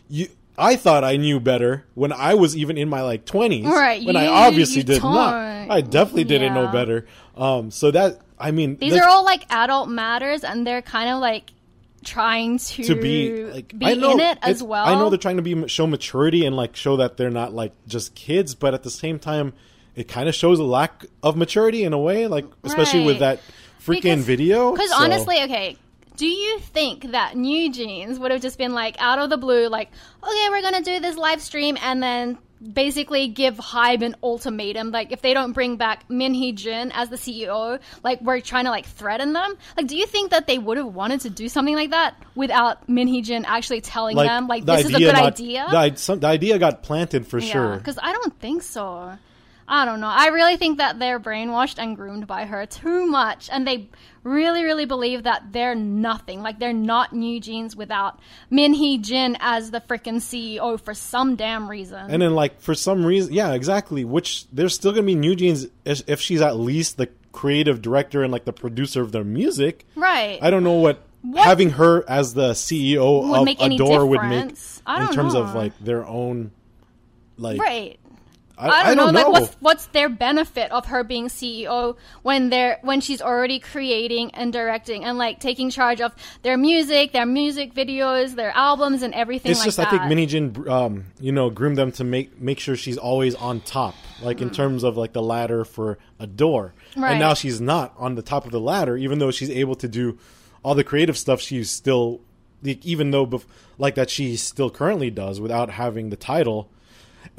I thought I knew better when I was even in my, like, 20s. Right. When I obviously did not. I definitely didn't know better. So that, I mean. These are all, like, adult matters, and they're kind of, like, trying to be like, in it as well. I know they're trying to show maturity and, like, show that they're not, like, just kids, but at the same time, it kind of shows a lack of maturity in a way, like, especially with that freaking video. Because honestly, okay, do you think that New Jeans would have just been, like, out of the blue, like, okay, we're going to do this live stream and then basically give Hybe an ultimatum, like, if they don't bring back Minhee Jin as the CEO, like, we're trying to, like, threaten them? Like, do you think that they would have wanted to do something like that without Minhee Jin actually telling them, like, this is a good idea? The idea got planted for sure. Because I don't think so. I don't know. I really think that they're brainwashed and groomed by her too much. And they really, really believe that they're nothing. Like, they're not New Jeans without Minhee Jin as the freaking CEO for some damn reason. And then, like, for some reason, yeah, exactly. Which, there's still going to be New Jeans if she's at least the creative director and, like, the producer of their music. Right. I don't know what having her as the CEO would of make any Adore would difference. make in terms of, like, their own, like... Right. I don't know. Like, what's their benefit of her being CEO when she's already creating and directing and, like, taking charge of their music videos, their albums, and everything? It's just that. I think Minhee Jin, you know, groomed them to make sure she's always on top, like in terms of, like, the ladder for Adore. Right. And now she's not on the top of the ladder, even though she's able to do all the creative stuff. She's still, like, even though like that she still currently does without having the title.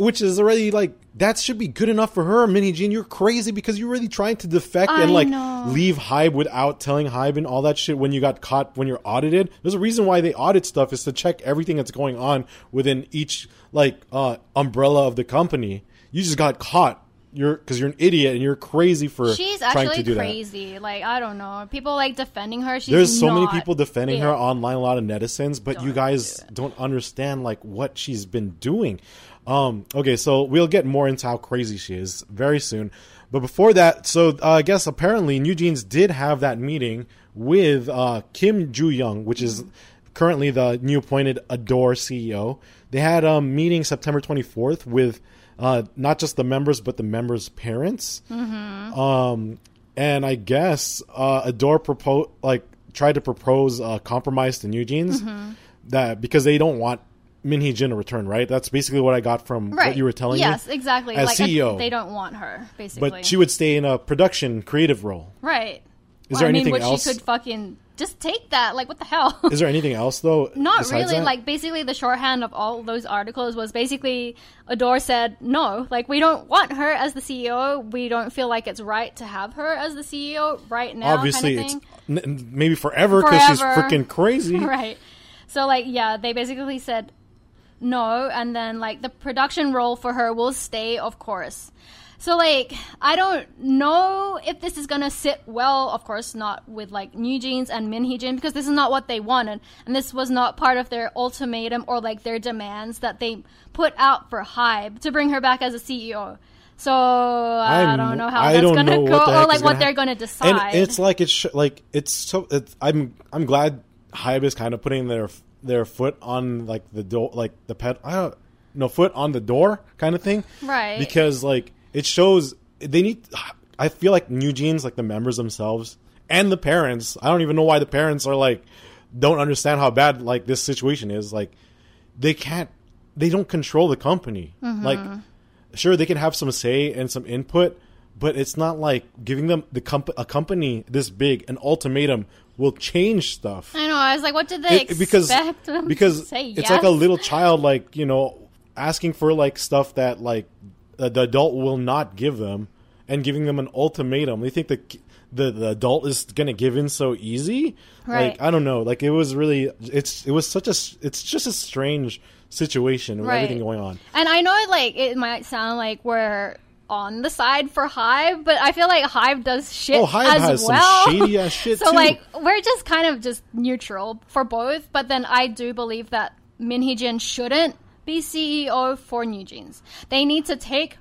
which is already like, that should be good enough for her. Minhee Jin, you're crazy because you're really trying to defect and like leave HYBE without telling HYBE and all that shit when you got caught, when you're audited. There's a reason why they audit stuff, is to check everything that's going on within each like umbrella of the company. You just got caught. Because you're an idiot and you're crazy for trying to do crazy. Like, I don't know. People like defending her. There's so many people defending her online, a lot of netizens, but you guys don't understand like what she's been doing. Okay, so we'll get more into how crazy she is very soon. But before that, so I guess apparently New Jeans did have that meeting with Kim Joo-young, which is currently the new appointed Adore CEO. They had a meeting September 24th with not just the members, but the members' parents. And I guess Adore tried to propose a compromise to New Jeans, that because they don't want Minhee Jin to return, right? That's basically what I got from what you were telling me. Yes, exactly. As CEO. They don't want her, basically. But she would stay in a production creative role. Right. Is there anything else? She could fucking just take that. Like, what the hell? Is there anything else, though? Not really. That? Like, basically, the shorthand of all those articles was basically Adore said, no, like, we don't want her as the CEO. We don't feel like it's right to have her as the CEO right now. Obviously, kind of it's maybe forever because she's freaking crazy. Right. So, like, yeah, they basically said no. And then, like, the production role for her will stay, of course. So, like, I don't know if this is going to sit well, of course, not with, like, New Jeans and Minhee Jin, because this is not what they wanted. And this was not part of their ultimatum or, like, their demands that they put out for HYBE to bring her back as a CEO. So, I don't know how that's going to go, or, like, what they're going to decide. And it's like, I'm glad HYBE is kind of putting their foot on, like, the door, like, foot on the door kind of thing. Right. Because, like, it shows I feel like New Jeans, like the members themselves and the parents, I don't even know why the parents are like, don't understand how bad like this situation is. Like, they don't control the company. Like, sure, they can have some say and some input, but it's not like giving them a company this big an ultimatum will change stuff. I know. I was like, what did they expect them to say? It's like a little child, like, you know, asking for like stuff that like the adult will not give them, and giving them an ultimatum. They think the adult is going to give in so easy. Right. Like, I don't know. Like, it was really, it's just a strange situation with everything going on. And I know like it might sound like we're on the side for HYBE, but I feel like HYBE does shit HYBE as has well. some shady ass shit so too. Like, we're just kind of just neutral for both, but then I do believe that Minhee Jin shouldn't be CEO for New Jeans. They need to take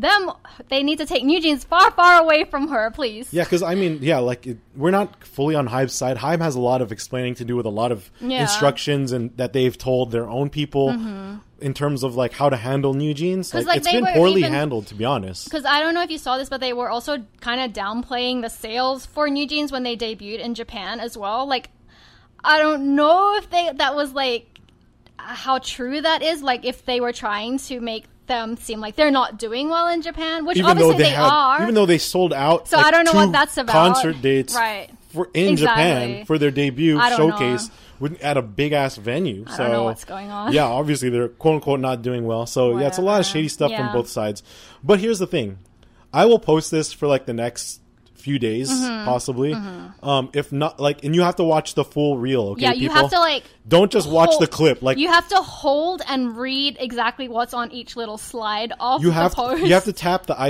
New Jeans far, far away from her, please. Yeah, because I mean, we're not fully on HYBE's side. HYBE has a lot of explaining to do with a lot of instructions and that they've told their own people in terms of like how to handle New Jeans. Like, it's been poorly handled, to be honest. Because I don't know if you saw this, but they were also kind of downplaying the sales for New Jeans when they debuted in Japan as well. Like, I don't know if that was like how true that is. Like, if they were trying to make them seem like they're not doing well in Japan, which obviously they are. Even though they sold out, so like, I don't know what that's about. Concert dates, in Japan for their debut showcase at a big ass venue. I don't know what's going on. Yeah, obviously they're quote unquote not doing well. So yeah, it's a lot of shady stuff from both sides. But here's the thing: I will post this for like the next few days, possibly. If not, like, and you have to watch the full reel. Okay, you have to like. Don't just watch the clip. Like, you have to hold and read exactly what's on each little slide off the post. You have to tap the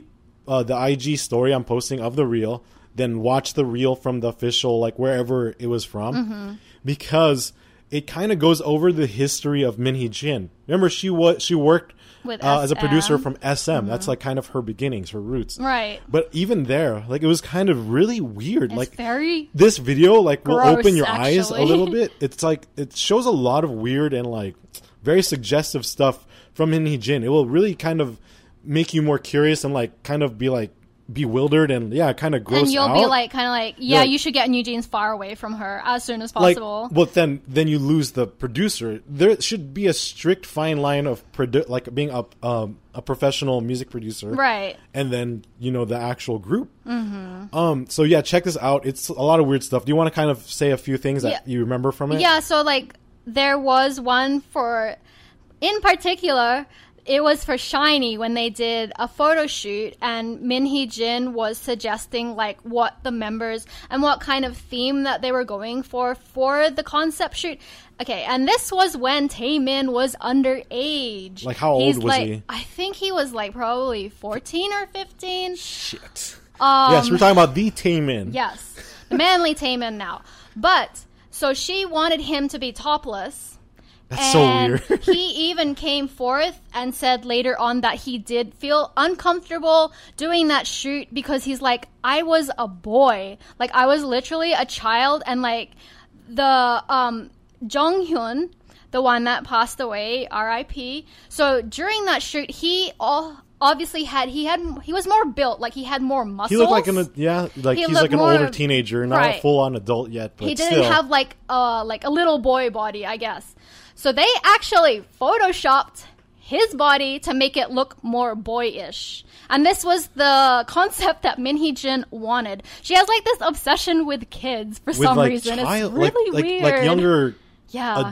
IG story I'm posting of the reel, then watch the reel from the official, like wherever it was from, because it kind of goes over the history of Minhee Jin. Remember, she worked with as a producer from SM. That's like kind of her beginnings, her roots. Right. But even there, like, it was kind of really weird. It's like, very this video, like, will open your eyes actually. a little bit. It's like, it shows a lot of weird and like very suggestive stuff from Minhee Jin. It will really kind of make you more curious and like kind of be like bewildered and kind of gross out. And you'll be like kind of like you should get New Jeans far away from her as soon as possible. Like, well, then you lose the producer. There should be a strict fine line of like being a professional music producer, right? And then the actual group. So yeah, check this out. It's a lot of weird stuff. Do you want to kind of say a few things that you remember from it? Yeah. So like there was one in particular. it was for SHINee when they did a photo shoot, and Min Hee-jin was suggesting like what the members and what kind of theme that they were going for the concept shoot. Okay, and this was when Taemin was underage. Like, how old was he? I think he was like probably 14 or 15. Shit. Yes, we're talking about the Taemin. Yes, the manly Taemin now. But so she wanted him to be topless. That's so weird. He even came forth and said later on that he did feel uncomfortable doing that shoot because he's like, I was a boy. Like, I was literally a child. And, like, the Jonghyun, the one that passed away, R.I.P. So, during that shoot, he obviously he was more built. Like, he had more muscles. He looked like he's like an older teenager, not a full-on adult yet. But he didn't have, like a little boy body, I guess. So they actually photoshopped his body to make it look more boyish. And this was the concept that Min Hee-jin wanted. She has like this obsession with kids for some reason. It's really weird. Like younger... Yeah.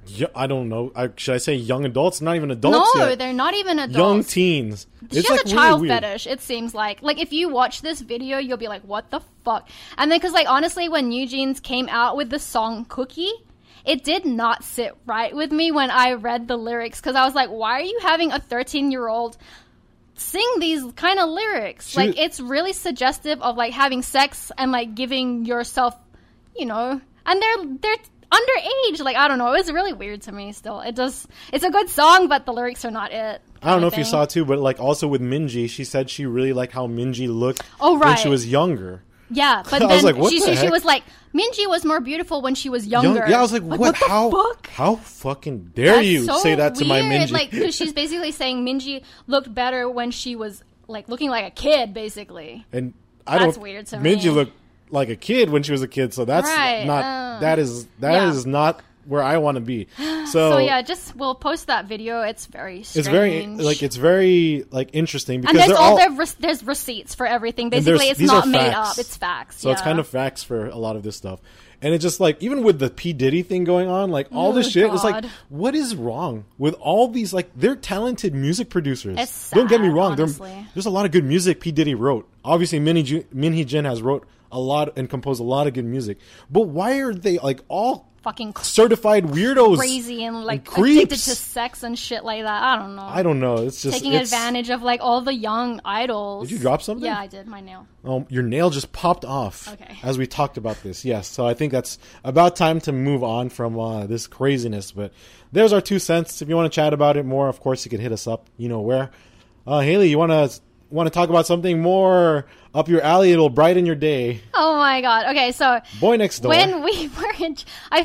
I don't know. Should I say young adults? Not even adults No, yet. They're not even adults. Young teens. She has a child fetish, it seems like. Like, if you watch this video, you'll be like, what the fuck? And then, because, like, honestly, when NewJeans came out with the song Cookie, it did not sit right with me when I read the lyrics. Because I was like, why are you having a 13-year-old sing these kind of lyrics? Like, it's really suggestive of, like, having sex and, like, giving yourself, you know... And they're underage. Like, I don't know. It was really weird to me still. It's a good song, but the lyrics are not it. I don't know if you saw too, but like also with Minji, she said she really liked how Minji looked when she was younger. Yeah, but then she was like, Minji was more beautiful when she was younger. Yeah, I was like, what the fuck? How fucking dare you say that to my Minji? Like, because she's basically saying Minji looked better when she was like looking like a kid, basically. And that's weird to me. Minji looked like a kid when she was a kid, so that's not that is not where I want to be. So yeah, we'll post that video. It's very strange. It's very interesting because and there's receipts for everything. Basically, it's not made up. It's facts. So it's kind of facts for a lot of this stuff. And it's just like, even with the P. Diddy thing going on, like all this shit, it's like, what is wrong with all these? Like, they're talented music producers. It's sad, don't get me wrong. Honestly. There's a lot of good music P. Diddy wrote. Obviously, Min Hee-jin has wrote a lot and composed a lot of good music. But why are they like all fucking certified weirdos, crazy and like creeps, addicted to sex and shit like that? I don't know. It's just taking advantage of like all the young idols. Did you drop something? Yeah, I did. My nail. Your nail just popped off. Okay. As we talked about this, yes. So I think that's about time to move on from this craziness. But there's our 2 cents. If you want to chat about it more, of course you can hit us up. You know where. Haley, you want to talk about something more up your alley? It'll brighten your day. Oh my god. Okay, so Boy Next Door. When we were in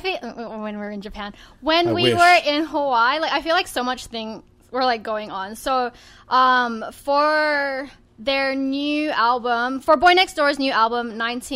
Japan, when we were in Hawaii, like I feel like so much things were like going on. So for their new album, for Boy Next Door's new album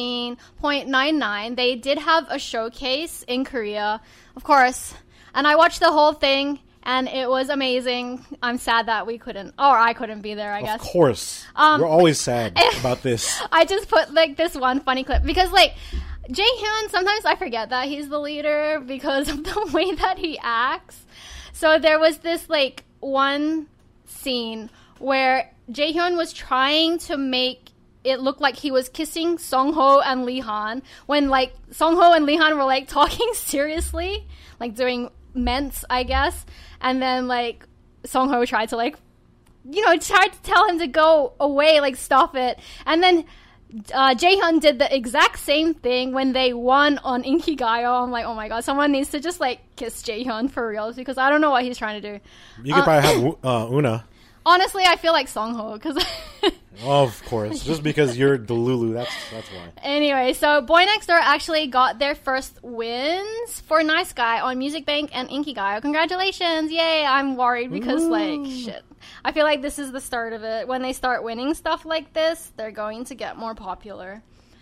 19.99, they did have a showcase in Korea, of course, and I watched the whole thing. And it was amazing. I'm sad that I couldn't be there, I guess. Of course. We're always sad about this. I just put, like, this one funny clip. Because, like, Jaehyun, sometimes I forget that he's the leader because of the way that he acts. So there was this, like, one scene where Jaehyun was trying to make it look like he was kissing Sungho and Leehan when, like, Sungho and Leehan were, like, talking seriously. Like, doing ments, I guess. And then, like, Sungho tried to, like, tried to tell him to go away, like, stop it. And then Jaehyun did the exact same thing when they won on Inkigayo. I'm like, oh my god, someone needs to just, like, kiss Jaehyun for real, because I don't know what he's trying to do. You could probably have Una. Honestly, I feel like Sungho, because... Of course. Just because you're Delulu, that's why. Anyway, so Boy Next Door actually got their first wins for Nice Guy on Music Bank and Inkigayo. Congratulations! Yay! I'm worried because, like, shit. I feel like this is the start of it. When they start winning stuff like this, they're going to get more popular.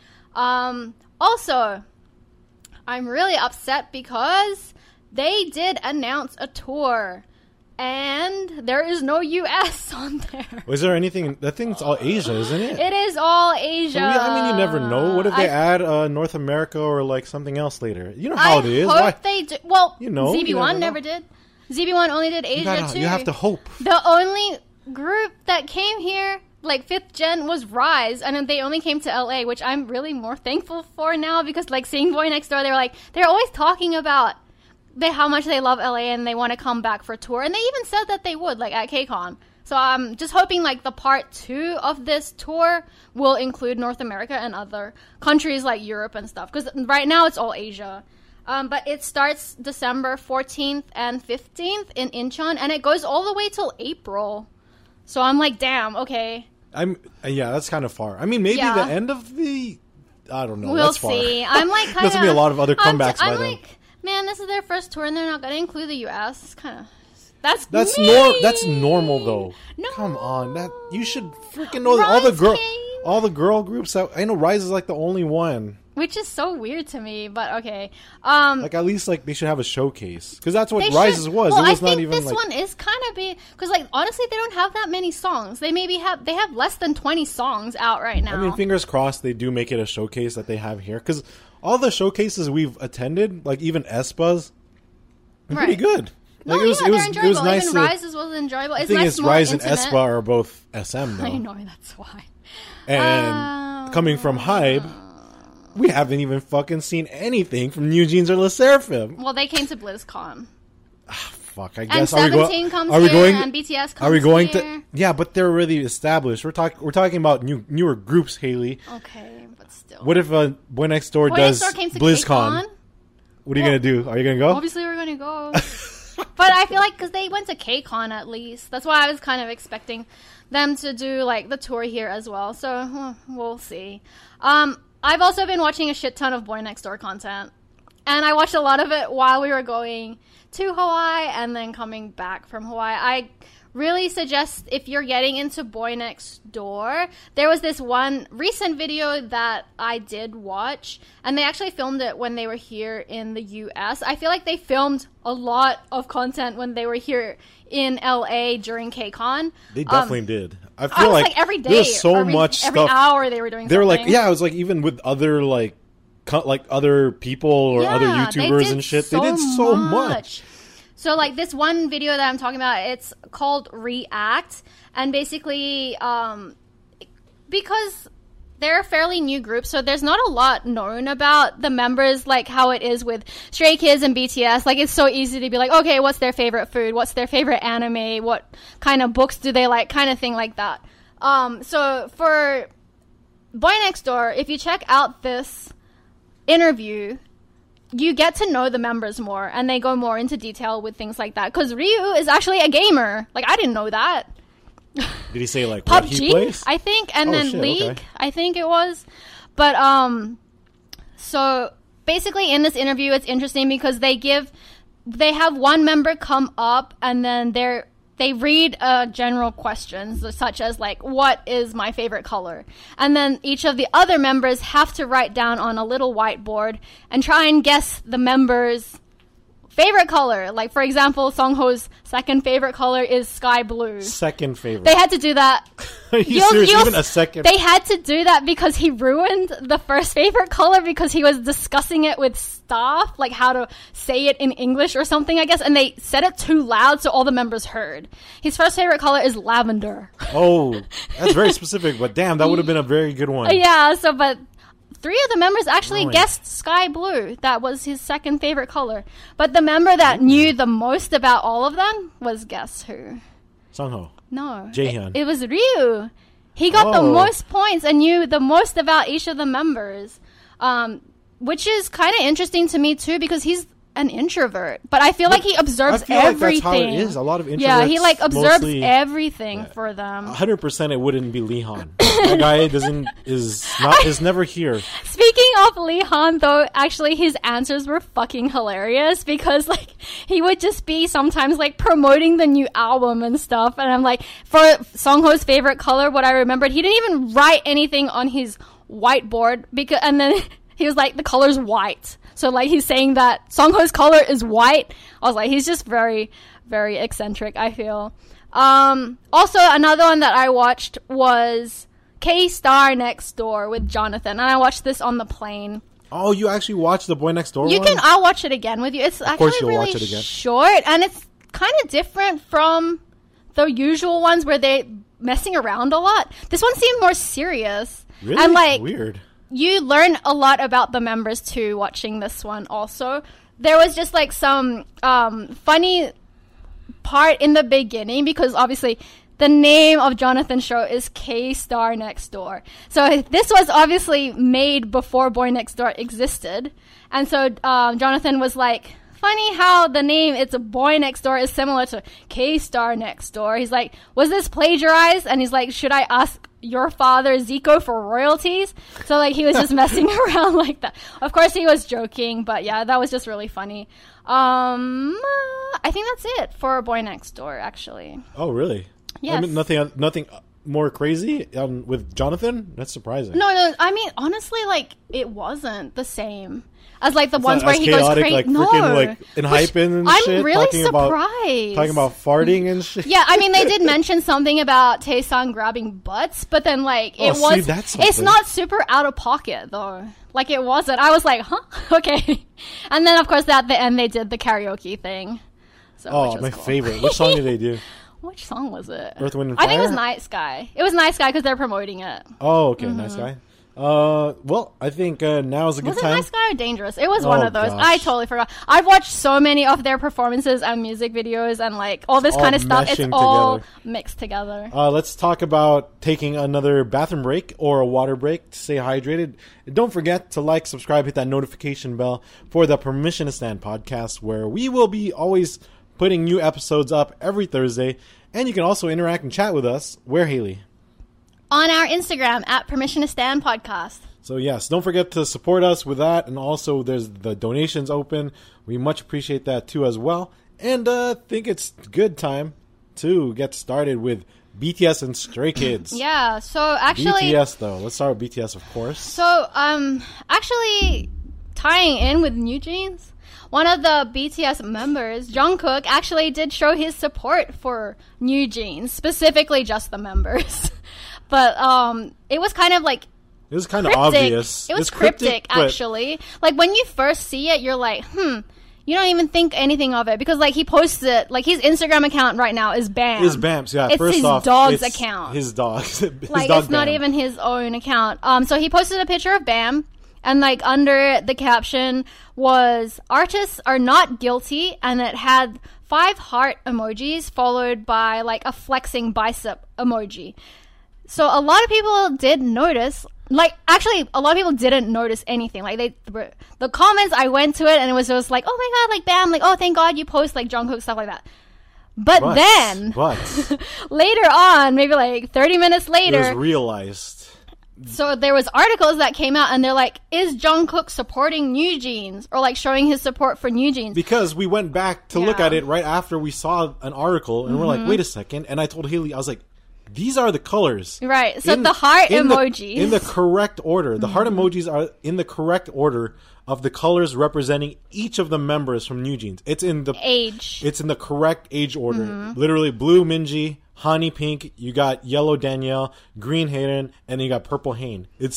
Also, I'm really upset because they did announce a tour. And there is no U.S. on there. Was there anything? That thing's all Asia, isn't it? It is all Asia. So you never know. What if they add North America or like something else later? You know how it is. I hope they do. Well, ZB1 never did. ZB1 only did Asia too. You have to hope. The only group that came here, like 5th gen, was Rise, and then they only came to LA, which I'm really more thankful for now, because like seeing Boy Next Door, they're always talking about how much they love LA and they want to come back for tour, and they even said that they would, like at KCON. So I'm just hoping like the part 2 of this tour will include North America and other countries like Europe and stuff, because right now it's all Asia. But it starts December 14th and 15th in Incheon, and it goes all the way till April. So I'm like, damn, okay. That's kind of far. I mean, maybe the end of the... I don't know. We'll that's far. see. I'm like kind of... There's going to be a lot of other comebacks by I'm then. like, man, this is their first tour, and they're not going to include the U.S. It's kind of... That's normal, though. No. Come on. You should freaking know that all the girl groups... I know Rise is like the only one. Which is so weird to me, but okay. Like, at least, like, they should have a showcase. Because that's what Rises was. Well, it was I think not even, this one is kind of big. Because, like, honestly, they don't have that many songs. They have less than 20 songs out right now. I mean, fingers crossed they do make it a showcase that they have here. Because all the showcases we've attended, like, even Aespa's, pretty good. Like, they're enjoyable. It was nice. Even Rises was enjoyable. The thing is, Rise and Aespa are both SM, though. I know, that's why. And coming from Hybe, we haven't even fucking seen anything from New Jeans or LE SSERAFIM. Well, they came to BlizzCon. Fuck, I guess. And 17 comes here, and BTS comes here. Yeah, but they're already established. We're talking about newer groups, Haley. Okay, but still. What if Boy Next Door does BlizzCon? What are you going to do? Are you going to go? Obviously, we're going to go. But I feel like, because they went to KCON at least. That's why I was kind of expecting them to do, like, the tour here as well. So, we'll see. I've also been watching a shit ton of Boy Next Door content. And I watched a lot of it while we were going to Hawaii and then coming back from Hawaii. I really suggest, if you're getting into Boy Next Door, there was this one recent video that I did watch, and they actually filmed it when they were here in the US. I feel like they filmed a lot of content when they were here in LA during KCON. They definitely did. I feel like every day, there's so much stuff. Every hour they were doing something. They were like, it was like even with other like other people or other YouTubers and shit. They did so much. So, like, this one video that I'm talking about, it's called React. And basically, because they're a fairly new group, so there's not a lot known about the members, like how it is with Stray Kids and BTS. Like, it's so easy to be like, okay, what's their favorite food? What's their favorite anime? What kind of books do they like? Kind of thing like that. So, for Boy Next Door, if you check out this interview, you get to know the members more, and they go more into detail with things like that. Because Ryu is actually a gamer. Like, I didn't know that. Did he say, like, PUBG, what he plays? I think, and then League, I think it was. But, so, basically, in this interview, it's interesting because they have one member come up, and then they read general questions, such as, like, what is my favorite color? And then each of the other members have to write down on a little whiteboard and try and guess the member's favorite color. Like, for example, Songho's second favorite color is sky blue. Second favorite. They had to do that. Are you serious? Even a second? They had to do that because he ruined the first favorite color because he was discussing it with staff, like how to say it in English or something, I guess, and they said it too loud so all the members heard. His first favorite color is lavender. Oh, that's very specific, but damn, that would have been a very good one. Yeah, but 3 of the members actually guessed sky blue. That was his second favorite color. But the member that knew the most about all of them was, guess who? Songho. No. Jaehyun. It was Ryu. He got the most points and knew the most about each of the members. Which is kind of interesting to me, too, because he's an introvert. But I feel like he observes everything. Like that's how it is. A lot of introverts. Yeah, he, like, observes everything for them. 100% it wouldn't be Leehan. That guy is never here. Speaking of Leehan, though, actually his answers were fucking hilarious because, like, he would just be sometimes, like, promoting the new album and stuff. And I'm like, for Songho's favorite color, what I remembered, he didn't even write anything on his whiteboard and then he was like, the color's white. So, like, he's saying that Songho's color is white. I was like, he's just very, very eccentric, I feel. Also, another one that I watched was K-Star Next Door with Jonathan. And I watched this on the plane. Oh, you actually watched the Boy Next Door one? I'll watch it again with you. It's actually really short. And it's kind of different from the usual ones where they messing around a lot. This one seemed more serious. Really? And like weird. You learn a lot about the members too watching this one also. There was just like some funny part in the beginning because obviously the name of Jonathan's show is K-Star Next Door. So this was obviously made before Boy Next Door existed. And so Jonathan was like, funny how the name It's a Boy Next Door is similar to K-Star Next Door. He's like, was this plagiarized? And he's like, should I ask your father Zico for royalties? So like he was just messing around like that. Of course he was joking, but yeah, that was just really funny. I think that's it for Boy Next Door actually. Oh really? Yes. I mean, nothing more crazy with Jonathan? That's surprising. No, I mean honestly like it wasn't the same as like the ones where he goes chaotic, crazy. like no, freaking like in hyping and shit. I'm really talking surprised. Talking about farting and shit. Yeah, I mean they did mention something about Tae-san grabbing butts, but then like it was. See, that's something. It's not super out of pocket though. Like it wasn't. I was like, huh, okay. And then of course at the end they did the karaoke thing. So, oh, my cool. favorite. Which song did they do? Which song was it? Earth, Wind, and Fire? I think it was Night Sky. It was Night Sky because they're promoting it. Oh, okay, Nice Guy. Well, I think now is a good Was it time. Nice Guy or Dangerous? It was one of those. Gosh. I totally forgot. I've watched so many of their performances and music videos and like all this kind of stuff. It's all mixed together. Let's talk about taking another bathroom break or a water break to stay hydrated. And don't forget to like, subscribe, hit that notification bell for the Permission to Stand podcast, where we will be always putting new episodes up every Thursday. And you can also interact and chat with us. Where, Haley? On our Instagram at Permission to Stand podcast. So yes, don't forget to support us with that. And also there's the donations open. We much appreciate that too as well. And think it's good time to get started with BTS and Stray Kids. Yeah, so actually... BTS though. Let's start with BTS, of course. So, actually tying in with New Jeans, one of the BTS members, Jungkook, actually did show his support for New Jeans, specifically just the members. But it was kind of like it was kind of cryptic. Obvious. It was cryptic actually. Like when you first see it, you're like, you don't even think anything of it because like he posts it. Like his Instagram account right now is Bam. Is Bam's, yeah. It's First his off, dog's it's account. His dog. Like dog it's not Bam. even his own account. So he posted a picture of Bam. And, like, under the caption was, artists are not guilty, and it had 5 heart emojis followed by, like, a flexing bicep emoji. So a lot of people did notice, like, actually, a lot of people didn't notice anything. Like, the comments, I went to it, and it was just like, oh my god, like, Bam, like, oh, thank god you post, like, Jungkook, stuff like that. But then, later on, maybe, like, 30 minutes later, it was realized. So there was articles that came out and they're like, is Jungkook supporting New Jeans or like showing his support for New Jeans? Because we went back to look at it right after we saw an article and we're like, wait a second. And I told Haley, I was like, these are the colors. Right. So the heart emojis. In the correct order. The heart emojis are in the correct order of the colors representing each of the members from New Jeans. It's in the age. It's in the correct age order. Literally blue Minji, honey pink, you got yellow Danielle, green Hayden, and you got purple Hayne. It's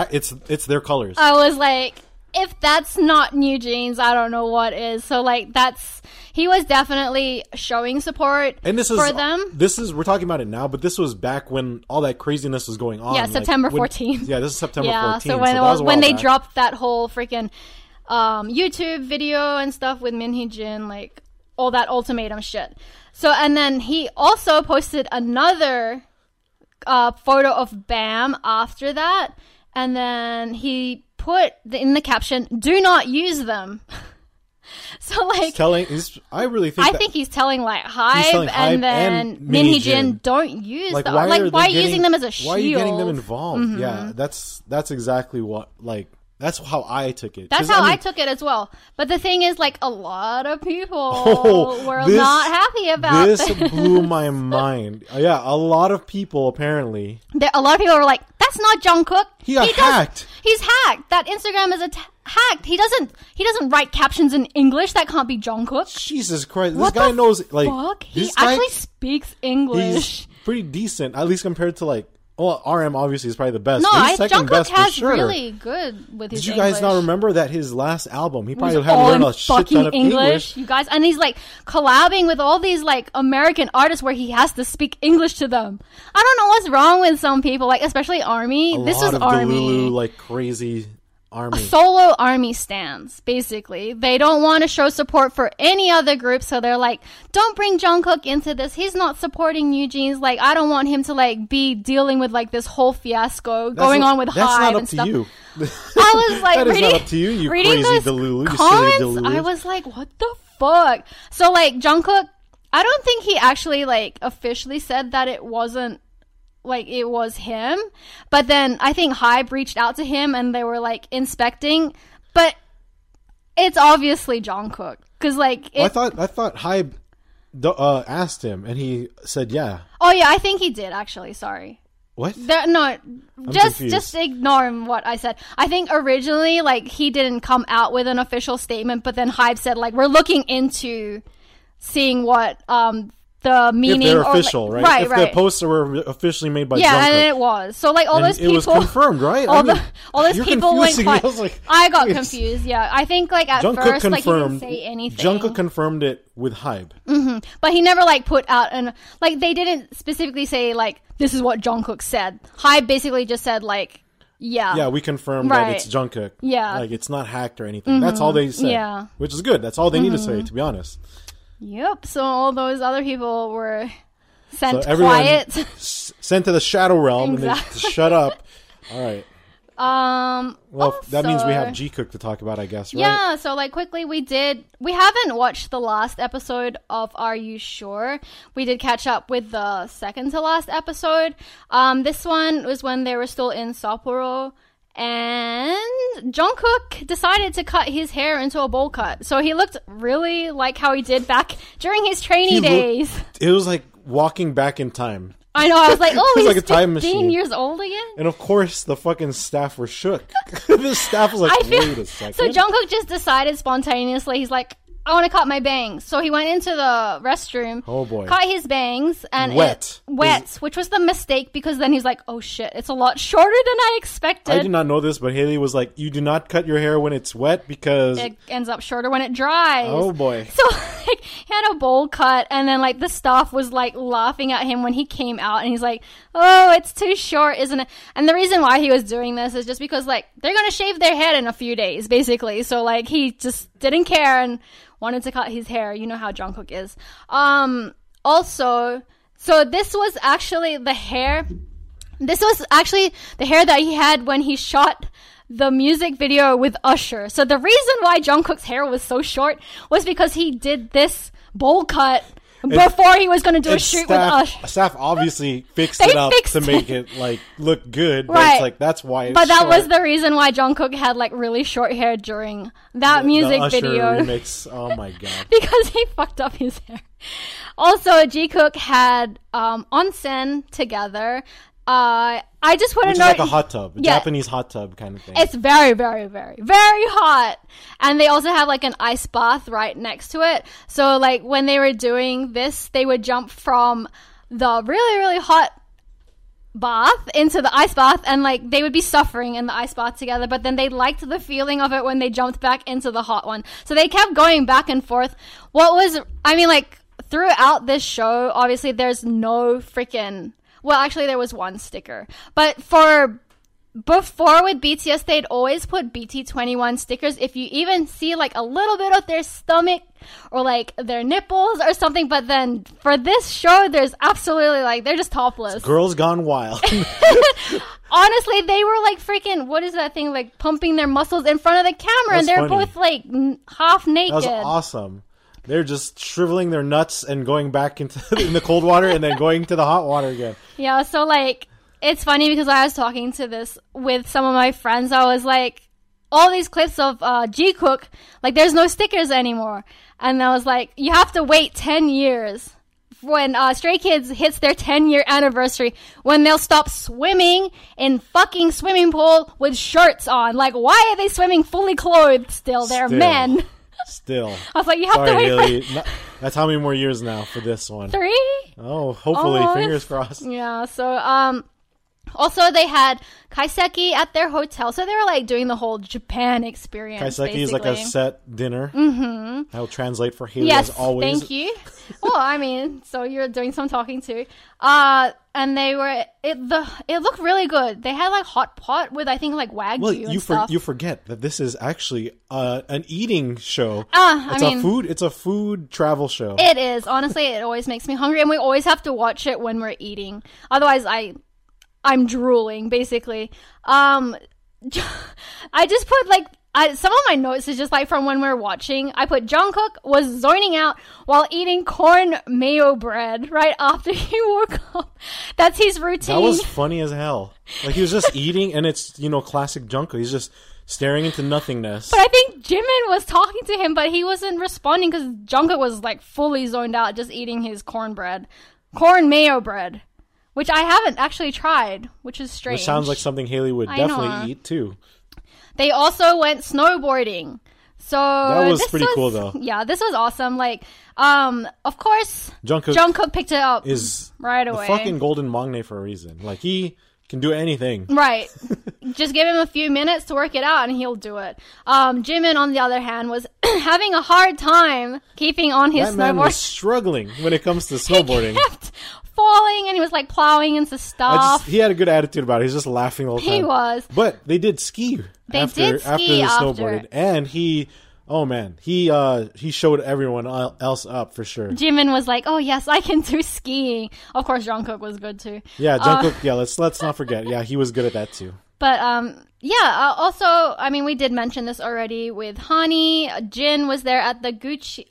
their colors. I was like, if that's not New Jeans, I don't know what is. So like he was definitely showing support for them. We're talking about it now, but this was back when all that craziness was going on. Yeah, September 14th. Yeah, this is September 14th. So when they dropped that whole freaking YouTube video and stuff with Min Hee-jin, like all that ultimatum shit. So, and then he also posted another photo of Bam after that, and then he put in the caption, "Do not use them." So, like, I think he's telling like Hype and then Min Hee-jin, don't use them. Like, why are you using them as a shield? Why are you getting them involved? Yeah, that's exactly what that's how I took it. That's how I took it as well. But the thing is, like, a lot of people were not happy about this. This blew my mind. Yeah, a lot of people, apparently. A lot of people were like, that's not Jungkook. He got hacked. He's hacked. That Instagram is hacked. He doesn't write captions in English. That can't be Jungkook. Jesus Christ. This guy knows, like... Fuck? He actually speaks English. He's pretty decent, at least compared to, like, Well, RM obviously is probably the best. No, He's second Jungkook best for has sure. really good with his Did you guys English. not remember that his last album, he probably was had to all learn in a shit fucking ton of English. you guys, and he's like collabing with all these like American artists where he has to speak English to them. I don't know what's wrong with some people, like especially ARMY. This lot is of ARMY. Delulu, like crazy ARMY. Solo ARMY stands, basically. They don't want to show support for any other group, so they're like, don't bring Jungkook into this. He's not supporting New Jeans. Like, I don't want him to, like, be dealing with, like, this whole fiasco going on with Hive and stuff. That's not up to you. I was like, that is reading, not up to you, you reading crazy those Delulu, you silly comments, Delulu. I was like, what the fuck? So, like, Jungkook, I don't think he actually, like, officially said that it wasn't like it was him, but then I think Hybe reached out to him and they were like inspecting, but it's obviously Jungkook because like I thought Hybe asked him and he said yeah. Oh yeah, I think he did actually. Sorry. What? No, just ignore what I said. I think originally like he didn't come out with an official statement, but then Hybe said like we're looking into seeing what the meaning, if they're or, official, like, right? If right. the poster were officially made by yeah, Jungkook. and it was. So like all and those people, it was confirmed, right? All those people went confusing me. quiet. I got confused. Yeah, I think like at Jungkook first, like he confirmed. didn't say anything. Jungkook confirmed it with Hybe. Mm-hmm. But he never like put out an like they didn't specifically say like this is what Jungkook said. Hybe basically just said like yeah, we confirmed right. that it's Jungkook. Yeah, like it's not hacked or anything. That's all they said. Yeah, which is good. That's all they need to say, to be honest. Yep. So all those other people were sent so everyone quiet. Sent to the shadow realm and they to shut up. All right. Well, that means we have G-Cook to talk about, I guess, right? Yeah, so like quickly we haven't watched the last episode of Are You Sure? We did catch up with the second to last episode. This one was when they were still in Sapporo. And Jungkook decided to cut his hair into a bowl cut. So he looked really like how he did back during his trainee days. It was like walking back in time. I know, I was like, oh, he's like a time 15 machine. years old again? And of course, the fucking staff were shook. The staff was like, wait a second. So Jungkook just decided spontaneously, he's like, I want to cut my bangs. So he went into the restroom, cut his bangs, and wet, which was the mistake because then he's like, oh shit, it's a lot shorter than I expected. I did not know this, but Haley was like, you do not cut your hair when it's wet because it ends up shorter when it dries. Oh boy. So like, he had a bowl cut, and then like the staff was like laughing at him when he came out, and he's like, oh, it's too short, isn't it? And the reason why he was doing this is just because like they're gonna shave their head in a few days, basically. So like he just didn't care and wanted to cut his hair. You know how Jungkook is. Also, so this was actually the hair. This was actually the hair that he had when he shot the music video with Usher. So the reason why Jungkook's hair was so short was because he did this bowl cut before he was going to do a shoot with Usher. Staff obviously fixed it up to make it like look good, but right. It's like that's why it's But that short. was the reason why Jungkook had like really short hair during that music the Usher video. remix. Oh my god. Because he fucked up his hair. Also, G-Cook had onsen together. I just want to know. It's like a hot tub, Japanese hot tub kind of thing. It's very, very, very, very hot. And they also have like an ice bath right next to it. So like when they were doing this, they would jump from the really, really hot bath into the ice bath, and like they would be suffering in the ice bath together, but then they liked the feeling of it when they jumped back into the hot one. So they kept going back and forth. Throughout this show, obviously there's no freaking... Well, actually, there was one sticker. But before with BTS, they'd always put BT21 stickers. If you even see like a little bit of their stomach or like their nipples or something. But then for this show, there's absolutely like, they're just topless. It's Girls Gone Wild. Honestly, they were like freaking, what is that thing? Like pumping their muscles in front of the camera. And they're both like half naked. That was awesome. They're just shriveling their nuts and going back in the cold water and then going to the hot water again. Yeah, so like, it's funny because I was talking to this with some of my friends. I was like, all these clips of G-Cook, like there's no stickers anymore. And I was like, you have to wait 10 years when Stray Kids hits their 10-year anniversary when they'll stop swimming in fucking swimming pool with shirts on. Like, why are they swimming fully clothed still? They're men. Still. I was like, you have to wait Haley. That's how many more years now for this one? 3? Oh, hopefully. Fingers crossed. Yeah, so, Also, they had kaiseki at their hotel, so they were like doing the whole Japan experience. Kaiseki is like a set dinner. I'll translate for Haley Yes, as always. thank you. Well, I mean, so you're doing some talking too. And they were it looked really good. They had like hot pot with I think like wagyu and stuff. You forget that this is actually an eating show. It's a food travel show. It is. Honestly, it always makes me hungry, and we always have to watch it when we're eating. Otherwise, I'm drooling, basically. I just put, like, some of my notes is just, like, from when we were watching. I put Jungkook was zoning out while eating corn mayo bread right after he woke up. That's his routine. That was funny as hell. Like, he was just eating, and it's, classic Jungkook. He's just staring into nothingness. But I think Jimin was talking to him, but he wasn't responding because Jungkook was, like, fully zoned out, just eating his corn mayo bread. Which I haven't actually tried, which is strange. Which sounds like something Haley would definitely eat, too. They also went snowboarding. So that was pretty cool, though. Yeah, this was awesome. Like, of course, Jungkook picked it up right away. The fucking golden Magne for a reason. Like, he can do anything. Right. Just give him a few minutes to work it out, and he'll do it. Jimin, on the other hand, was having a hard time keeping on his snowboard. That man was struggling when it comes to snowboarding. He kept falling, and he was like plowing into stuff. He had a good attitude about it. He was just laughing the whole time. He was. But they did ski after the snowboarding. And he showed everyone else up for sure. Jimin was like, "Oh yes, I can do skiing." Of course, Jungkook was good too. Yeah, Jungkook. Let's not forget. Yeah, he was good at that too. But also, I mean, we did mention this already with Hani. Jin was there at the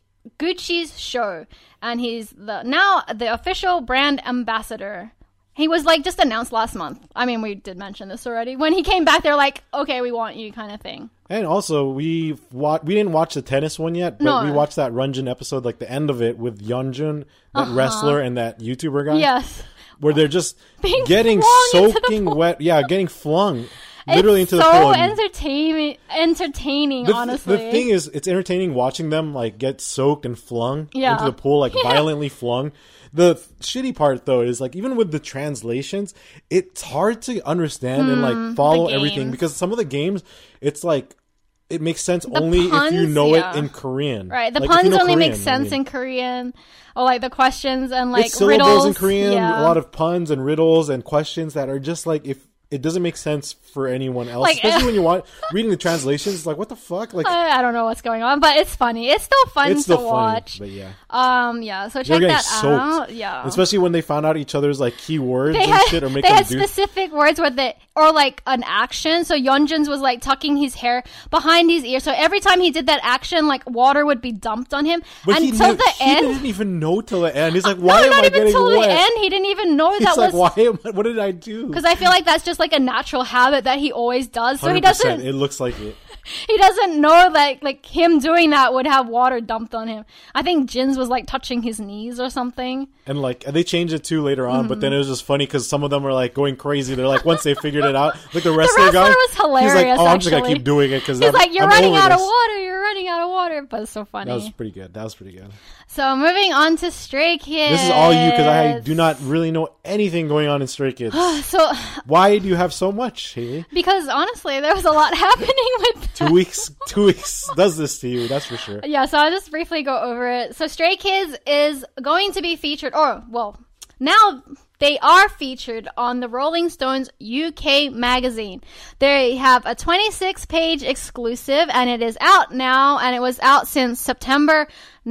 Gucci's show, and he's now the official brand ambassador. He was like just announced last month. I mean, we did mention this already. When he came back, they're like, "Okay, we want you," kind of thing. And also, we didn't watch the tennis one yet, but we watched that Runjin episode, like the end of it with Yeonjun, that wrestler and that YouTuber guy. Yes. Where they're just getting soaking wet. Yeah, getting flung. Literally into the pool. It's so entertaining, honestly. The thing is, it's entertaining watching them like get soaked and flung into the pool, like violently flung. The shitty part, though, is like even with the translations, it's hard to understand and like follow everything because some of the games, it's like it makes sense only if you know it in Korean. Right, the puns only make sense in Korean, or like the questions and like it's riddles syllables in Korean. A lot of puns and riddles and questions that are just like if. It doesn't make sense for anyone else, like, especially when you reading the translations. It's like, what the fuck? Like, I don't know what's going on, but it's funny. It's still fun to watch. But yeah, so check that out. Yeah, especially when they found out each other's like keywords and shit, or make them do specific words or like an action. So Yeonjun's was like tucking his hair behind his ear. So every time he did that action, like water would be dumped on him. But he didn't even know till the end. He's like, why am I getting wet? Not even till the end. He didn't even know that was. What did I do? Because I feel like that's just like a natural habit that he always does. So he doesn't. It looks like it. He doesn't know that like him doing that would have water dumped on him. I think Jin's was like touching his knees or something. And like they changed it too later on, but then it was just funny because some of them were like going crazy. They're like once they figured it out, like the wrestler guy was hilarious. He's like, I'm just gonna keep doing it because he's like, you're running out of water. You're running out of water. But it's so funny. That was pretty good. So moving on to Stray Kids. This is all you because I do not really know anything going on in Stray Kids. So why do you have so much, Haley? Because honestly, there was a lot happening with 2 weeks. 2 weeks does this to you, that's for sure. Yeah, so I'll just briefly go over it. So Stray Kids is going to be featured, now they are featured on the Rolling Stones UK magazine. They have a 26-page exclusive, and it is out now, and it was out since September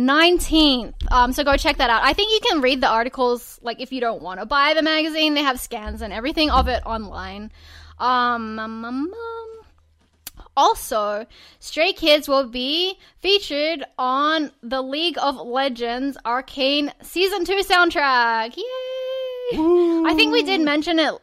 19th. So go check that out. I think you can read the articles, like if you don't want to buy the magazine. They have scans and everything of it online. Also, Stray Kids will be featured on the League of Legends Arcane Season 2 soundtrack. Yay! Ooh. I think we did mention it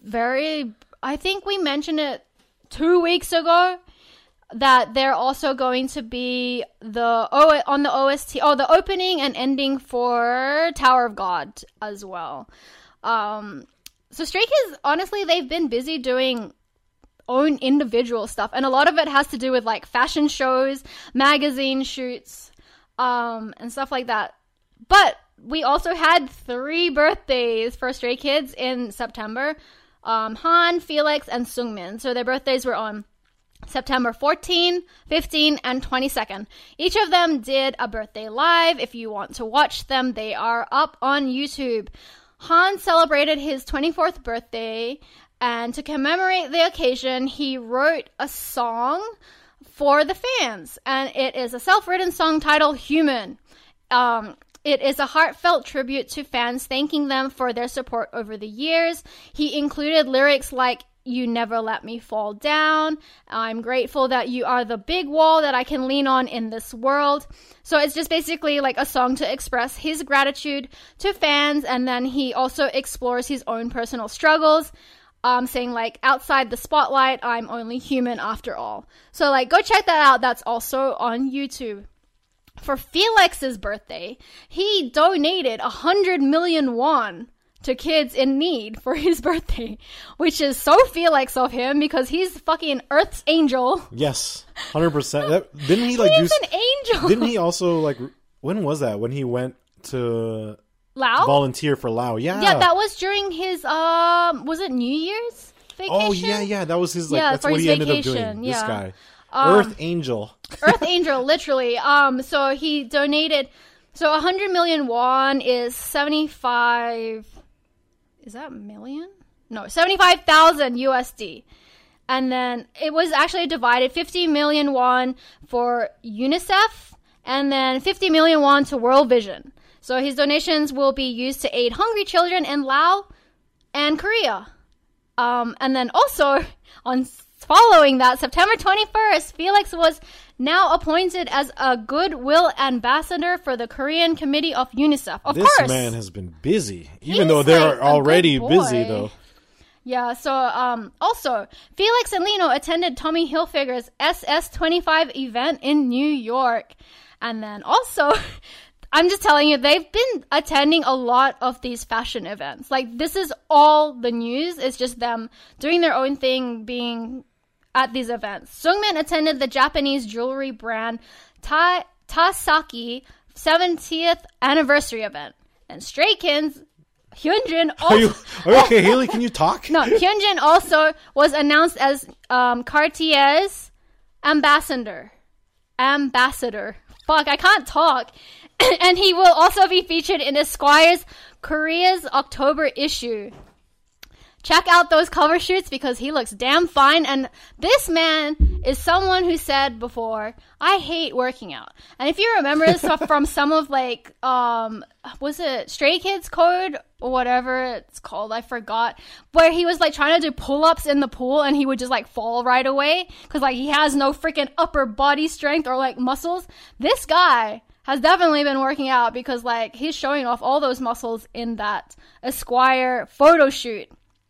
we mentioned it 2 weeks ago that they're also going to be on the OST, the opening and ending for Tower of God as well. So Stray Kids, honestly, they've been busy doing own individual stuff, and a lot of it has to do with like fashion shows, magazine shoots, and stuff like that. But we also had 3 birthdays for Stray Kids in September. Han, Felix, and Sungmin. So their birthdays were on September 14, 15, and 22nd. Each of them did a birthday live. If you want to watch them, they are up on YouTube. Han celebrated his 24th birthday, and to commemorate the occasion, he wrote a song for the fans, and it is a self-written song titled Human. It is a heartfelt tribute to fans, thanking them for their support over the years. He included lyrics like, "You never let me fall down. I'm grateful that you are the big wall that I can lean on in this world." So it's just basically like a song to express his gratitude to fans, and then he also explores his own personal struggles, saying like, "Outside the spotlight, I'm only human after all." So like, go check that out. That's also on YouTube. For Felix's birthday, he donated 100 million won to kids in need for his birthday, which is so Felix of him because he's fucking Earth's angel. Yes, 100%. Didn't he like he's an angel? Didn't he also like? When was that? When he went to Lao? Volunteer for Lao? Yeah, yeah, that was during his was it New Year's vacation? Oh yeah, that was his like. Yeah, that's for what his he ended vacation, up doing. yeah. This guy, Earth Angel. Earth angel, literally. So he donated. So 100 million won is 75. Is that million? No, 75,000 USD. And then it was actually divided 50 million won for UNICEF and then 50 million won to World Vision. So his donations will be used to aid hungry children in Laos and Korea. And then also on following that, September 21st, Felix was now appointed as a goodwill ambassador for the Korean Committee of UNICEF. Of course. This man has been busy, even though they're like already busy, though. Yeah, so also, Felix and Lino attended Tommy Hilfiger's SS25 event in New York. And then also, I'm just telling you, they've been attending a lot of these fashion events. Like, this is all the news. It's just them doing their own thing, being at these events. Sungmin attended the Japanese jewelry brand Tasaki 70th anniversary event. And Stray Kids, Hyunjin also... Are you okay, Haley? Can you talk? No, Hyunjin also was announced as Cartier's ambassador. Fuck, I can't talk. And he will also be featured in Esquire's Korea's October issue. Check out those cover shoots because he looks damn fine. And this man is someone who said before, "I hate working out." And if you remember stuff from some of like, was it Stray Kids Code or whatever it's called? I forgot. Where he was like trying to do pull-ups in the pool and he would just like fall right away because like he has no freaking upper body strength or like muscles. This guy has definitely been working out because like he's showing off all those muscles in that Esquire photo shoot.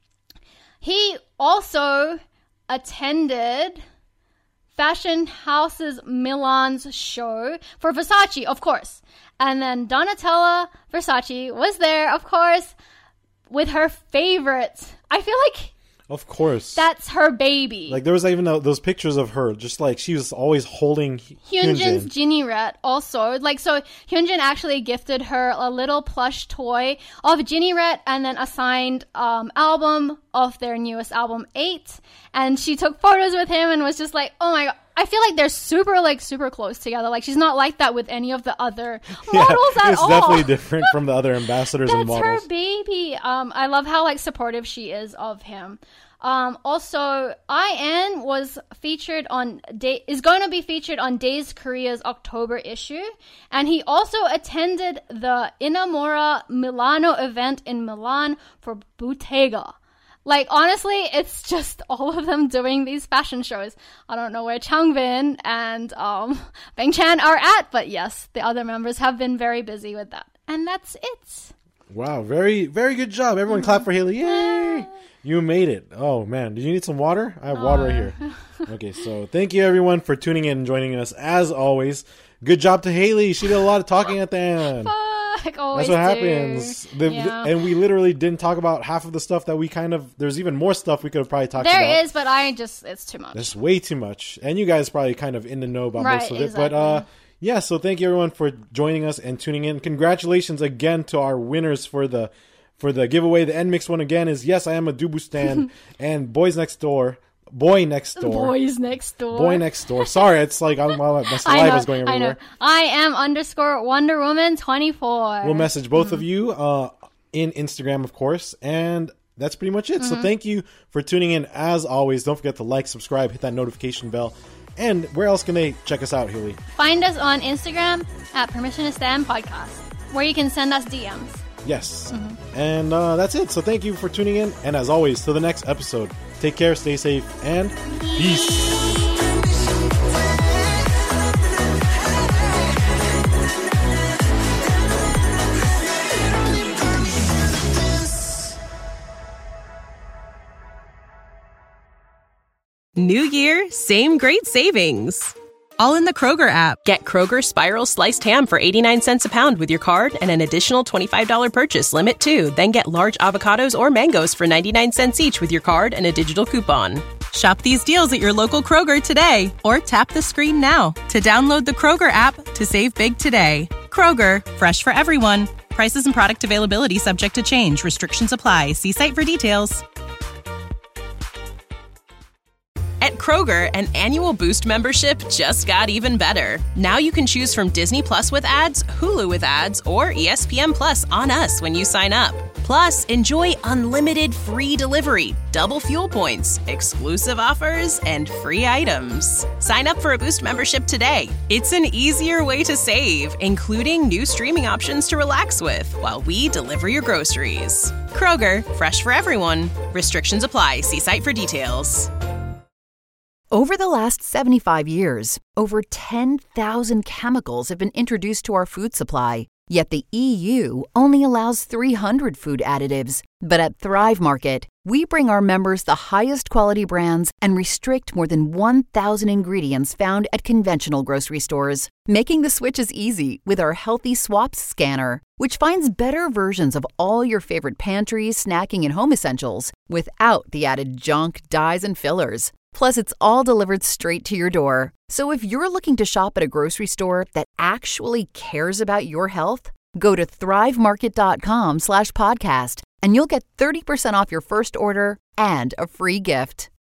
He also attended Fashion Houses Milan's show for Versace, of course. And then Donatella Versace was there, of course, with her favorite. I feel like... Of course. That's her baby. Like, there was even those pictures of her, just like, she was always holding Hyunjin's Jinnyret also. Like, so Hyunjin actually gifted her a little plush toy of Jinnyret and then a signed album of their newest album, 8. And she took photos with him and was just like, oh my god. I feel like they're super close together. Like, she's not like that with any of the other models at all. It's definitely different from the other ambassadors and models. That's her baby. I love how, like, supportive she is of him. Also, IN was featured on is going to be featured on Days Korea's October issue, and he also attended the Innamora Milano event in Milan for Bottega. Like, honestly, it's just all of them doing these fashion shows. I don't know where Changbin and Bang Chan are at, but yes, the other members have been very busy with that. And that's it. Wow, very, very good job. Everyone clap for Haley. Yay! You made it. Oh, man. Did you need some water? I have water right here. Okay, so thank you, everyone, for tuning in and joining us. As always, good job to Haley. She did a lot of talking at the end. Like always. That's what happens. And we literally didn't talk about half of the stuff that we there's even more stuff we could have probably talked about. There is, but it's too much. That's way too much. And you guys probably kind of in the know about most of it. But yeah, so thank you everyone for joining us and tuning in. Congratulations again to our winners for the for the giveaway. The NMIX one again is yes, I am a Dubu stan, and Boy Next Door. Sorry, it's like my saliva's going everywhere. I am _Wonder Woman 24. We'll message both of you in Instagram, of course, and that's pretty much it. So thank you for tuning in. As always, don't forget to like, subscribe, hit that notification bell. And where else can they check us out, Hilly? Find us on Instagram at Permission to Stand Podcast, where you can send us DMs. Yes. And that's it. So thank you for tuning in. And as always, till the next episode, take care, stay safe, and peace. New year, same great savings. All in the Kroger app. Get Kroger Spiral Sliced Ham for 89 cents a pound with your card and an additional $25 purchase limit too. Then get large avocados or mangoes for 99 cents each with your card and a digital coupon. Shop these deals at your local Kroger today or tap the screen now to download the Kroger app to save big today. Kroger, fresh for everyone. Prices and product availability subject to change. Restrictions apply. See site for details. At Kroger, an annual Boost membership just got even better. Now you can choose from Disney Plus with ads, Hulu with ads, or ESPN Plus on us when you sign up. Plus, enjoy unlimited free delivery, double fuel points, exclusive offers, and free items. Sign up for a Boost membership today. It's an easier way to save, including new streaming options to relax with while we deliver your groceries. Kroger, fresh for everyone. Restrictions apply. See site for details. Over the last 75 years, over 10,000 chemicals have been introduced to our food supply. Yet the EU only allows 300 food additives. But at Thrive Market, we bring our members the highest quality brands and restrict more than 1,000 ingredients found at conventional grocery stores, making the switch as easy with our Healthy Swaps scanner, which finds better versions of all your favorite pantry, snacking, and home essentials without the added junk, dyes, and fillers. Plus, it's all delivered straight to your door. So if you're looking to shop at a grocery store that actually cares about your health, go to thrivemarket.com/podcast and you'll get 30% off your first order and a free gift.